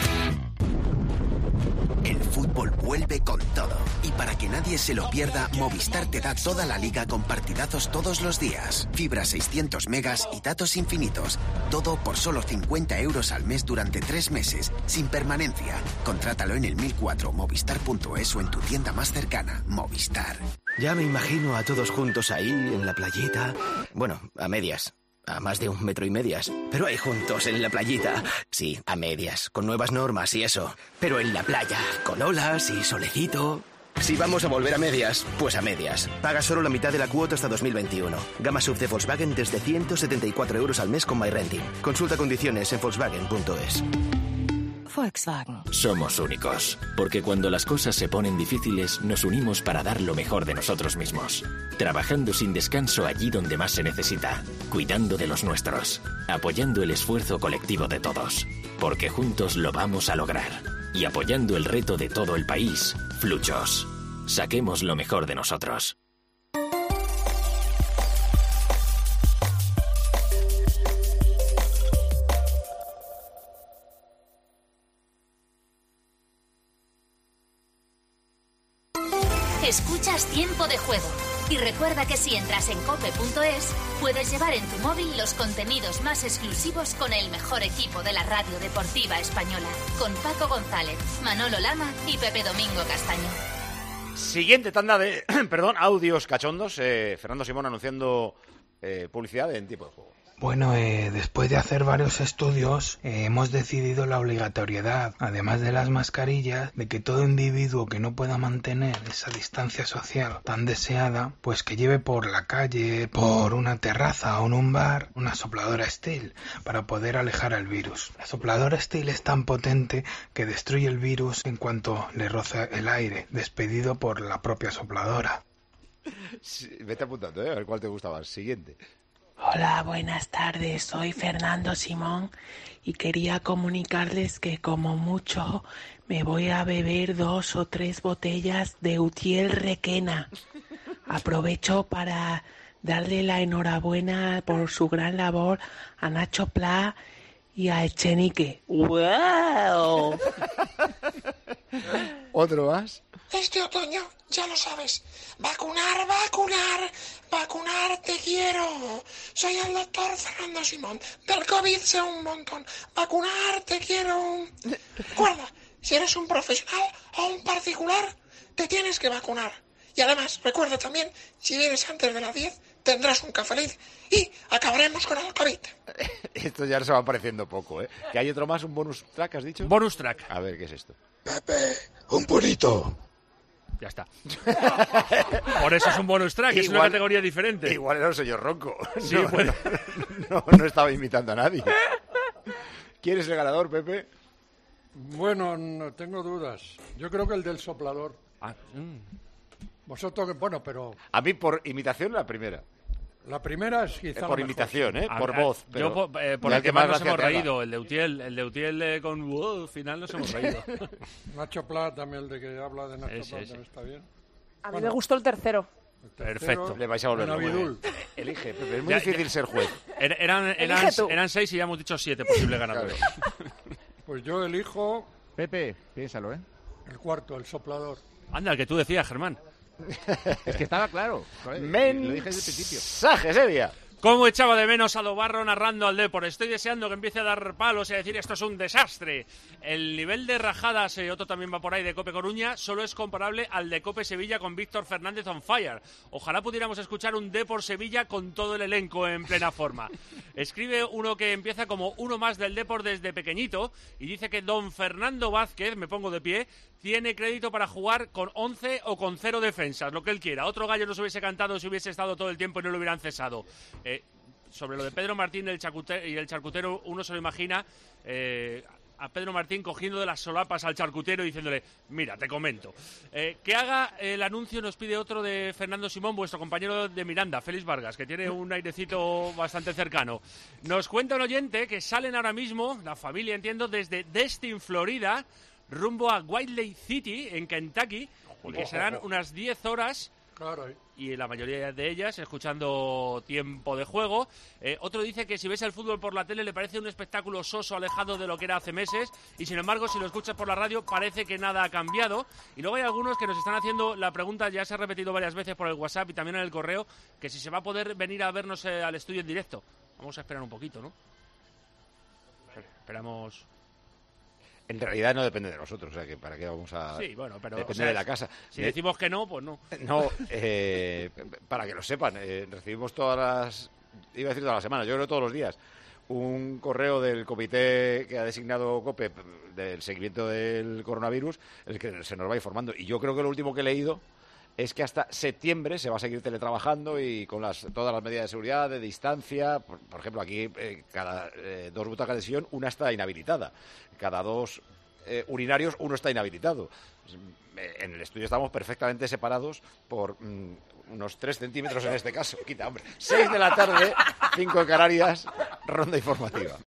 El fútbol vuelve con todo. Y para que nadie se lo pierda, Movistar te da toda la liga con partidazos todos los días. Fibra 600 megas y datos infinitos. Todo por solo 50 euros al mes durante 3 meses, sin permanencia. Contrátalo en el 1004 movistar.es o en tu tienda más cercana. Movistar. Ya me imagino a todos juntos ahí, en la playita. Bueno, a medias. A más de 1,5 metros. Pero ahí juntos, en la playita. Sí, a medias, con nuevas normas y eso. Pero en la playa, con olas y solecito. Si vamos a volver a medias, pues a medias. Paga solo la mitad de la cuota hasta 2021. Gama SUV de Volkswagen desde 174 euros al mes con MyRenting. Consulta condiciones en Volkswagen.es. Volkswagen. Somos únicos, porque cuando las cosas se ponen difíciles, nos unimos para dar lo mejor de nosotros mismos. Trabajando sin descanso allí donde más se necesita, cuidando de los nuestros, apoyando el esfuerzo colectivo de todos, porque juntos lo vamos a lograr. Y apoyando el reto de todo el país, Fluchos. Saquemos lo mejor de nosotros. Escuchas Tiempo de Juego. Y recuerda que si entras en cope.es, puedes llevar en tu móvil los contenidos más exclusivos con el mejor equipo de la radio deportiva española. Con Paco González, Manolo Lama y Pepe Domingo Castaño. Siguiente tanda de audios cachondos. Fernando Simón anunciando publicidad en Tiempo de Juego. Bueno, después de hacer varios estudios, hemos decidido la obligatoriedad, además de las mascarillas, de que todo individuo que no pueda mantener esa distancia social tan deseada, pues que lleve por la calle, por una terraza o en un bar, una sopladora Steel, para poder alejar al virus. La sopladora Steel es tan potente que destruye el virus en cuanto le roza el aire, despedido por la propia sopladora. Sí, vete apuntando, a ver cuál te gusta más. Siguiente. Hola, buenas tardes, soy Fernando Simón y quería comunicarles que como mucho me voy a beber 2 o 3 botellas de Utiel Requena. Aprovecho para darle la enhorabuena por su gran labor a Nacho Pla y a Echenique. ¡Wow! ¿Otro más? Este otoño, ya lo sabes, vacunar, vacunar, vacunar, te quiero. Soy el doctor Fernando Simón, del COVID sé un montón. Vacunar, te quiero. Recuerda, si eres un profesional o un particular, te tienes que vacunar. Y además, recuerda también, si vienes antes de las 10, tendrás un café feliz y acabaremos con el COVID. Esto ya se va pareciendo poco, ¿eh? ¿Que hay otro más, un bonus track, has dicho? Bonus track. A ver, ¿qué es esto? Pepe, un purito. Ya está. Por eso es un bonus track, es una categoría diferente. Igual era el señor Ronco. Sí, bueno. No estaba imitando a nadie. ¿Quién es el ganador, Pepe? Bueno, no tengo dudas. Yo creo que el del soplador. Vosotros, bueno, pero... A mí por imitación la primera. La primera es quizá por imitación, por voz. Pero por el que más nos hemos reído, el de Utiel con final nos hemos reído. Nacho Plat, también el de que habla de Nacho Plat, está bien. A mí me gustó el tercero. Perfecto. Le vais a volver loco. Elige, Pepe, es muy difícil ser juez. Eran 6 y ya hemos dicho 7 posibles ganadores. Pues yo elijo... Pepe, piénsalo, El cuarto, el soplador. Anda, el que tú decías, Germán. Es que estaba claro. Lo dije desde el principio. ¡Mensaje seria! ¿Cómo echaba de menos a Dobarro narrando al Depor? Estoy deseando que empiece a dar palos y a decir esto es un desastre. El nivel de rajadas, otro también va por ahí, de Cope Coruña, solo es comparable al de Cope Sevilla con Víctor Fernández on fire. Ojalá pudiéramos escuchar un Depor Sevilla con todo el elenco en plena forma. Escribe uno que empieza como uno más del Depor desde pequeñito y dice que don Fernando Vázquez, me pongo de pie, tiene crédito para jugar con 11 o con 0 defensas, lo que él quiera. Otro gallo no se hubiese cantado si hubiese estado todo el tiempo y no lo hubieran cesado. Sobre lo de Pedro Martín y el charcutero, uno se lo imagina a Pedro Martín cogiendo de las solapas al charcutero y diciéndole, mira, te comento. Que haga el anuncio, nos pide otro de Fernando Simón, vuestro compañero de Miranda, Félix Vargas, que tiene un airecito bastante cercano. Nos cuenta un oyente que salen ahora mismo, la familia entiendo, desde Destin, Florida, rumbo a White Lake City, en Kentucky, y que serán unas 10 horas... Claro. Y la mayoría de ellas escuchando Tiempo de Juego. Otro dice que si ves el fútbol por la tele le parece un espectáculo soso, alejado de lo que era hace meses, y sin embargo si lo escuchas por la radio parece que nada ha cambiado. Y luego hay algunos que nos están haciendo la pregunta, ya se ha repetido varias veces por el WhatsApp y también en el correo, que si se va a poder venir a vernos al estudio en directo. Vamos a esperar un poquito, ¿no? Esperamos... En realidad no depende de nosotros, o sea que para qué vamos a... Sí, bueno, pero... Depende de la casa. Si decimos que no, pues no. No, para que lo sepan, recibimos todas las... Iba a decir todas las semanas, yo creo todos los días, un correo del comité que ha designado COPE del seguimiento del coronavirus, el que se nos va informando. Y yo creo que lo último que he leído es que hasta septiembre se va a seguir teletrabajando y con todas las medidas de seguridad, de distancia. Por ejemplo, aquí cada 2 butacas de sillón, una está inhabilitada. Cada 2 urinarios, uno está inhabilitado. En el estudio estamos perfectamente separados por unos 3 centímetros en este caso. Quita, hombre. 6 de la tarde, 5 en Canarias, ronda informativa.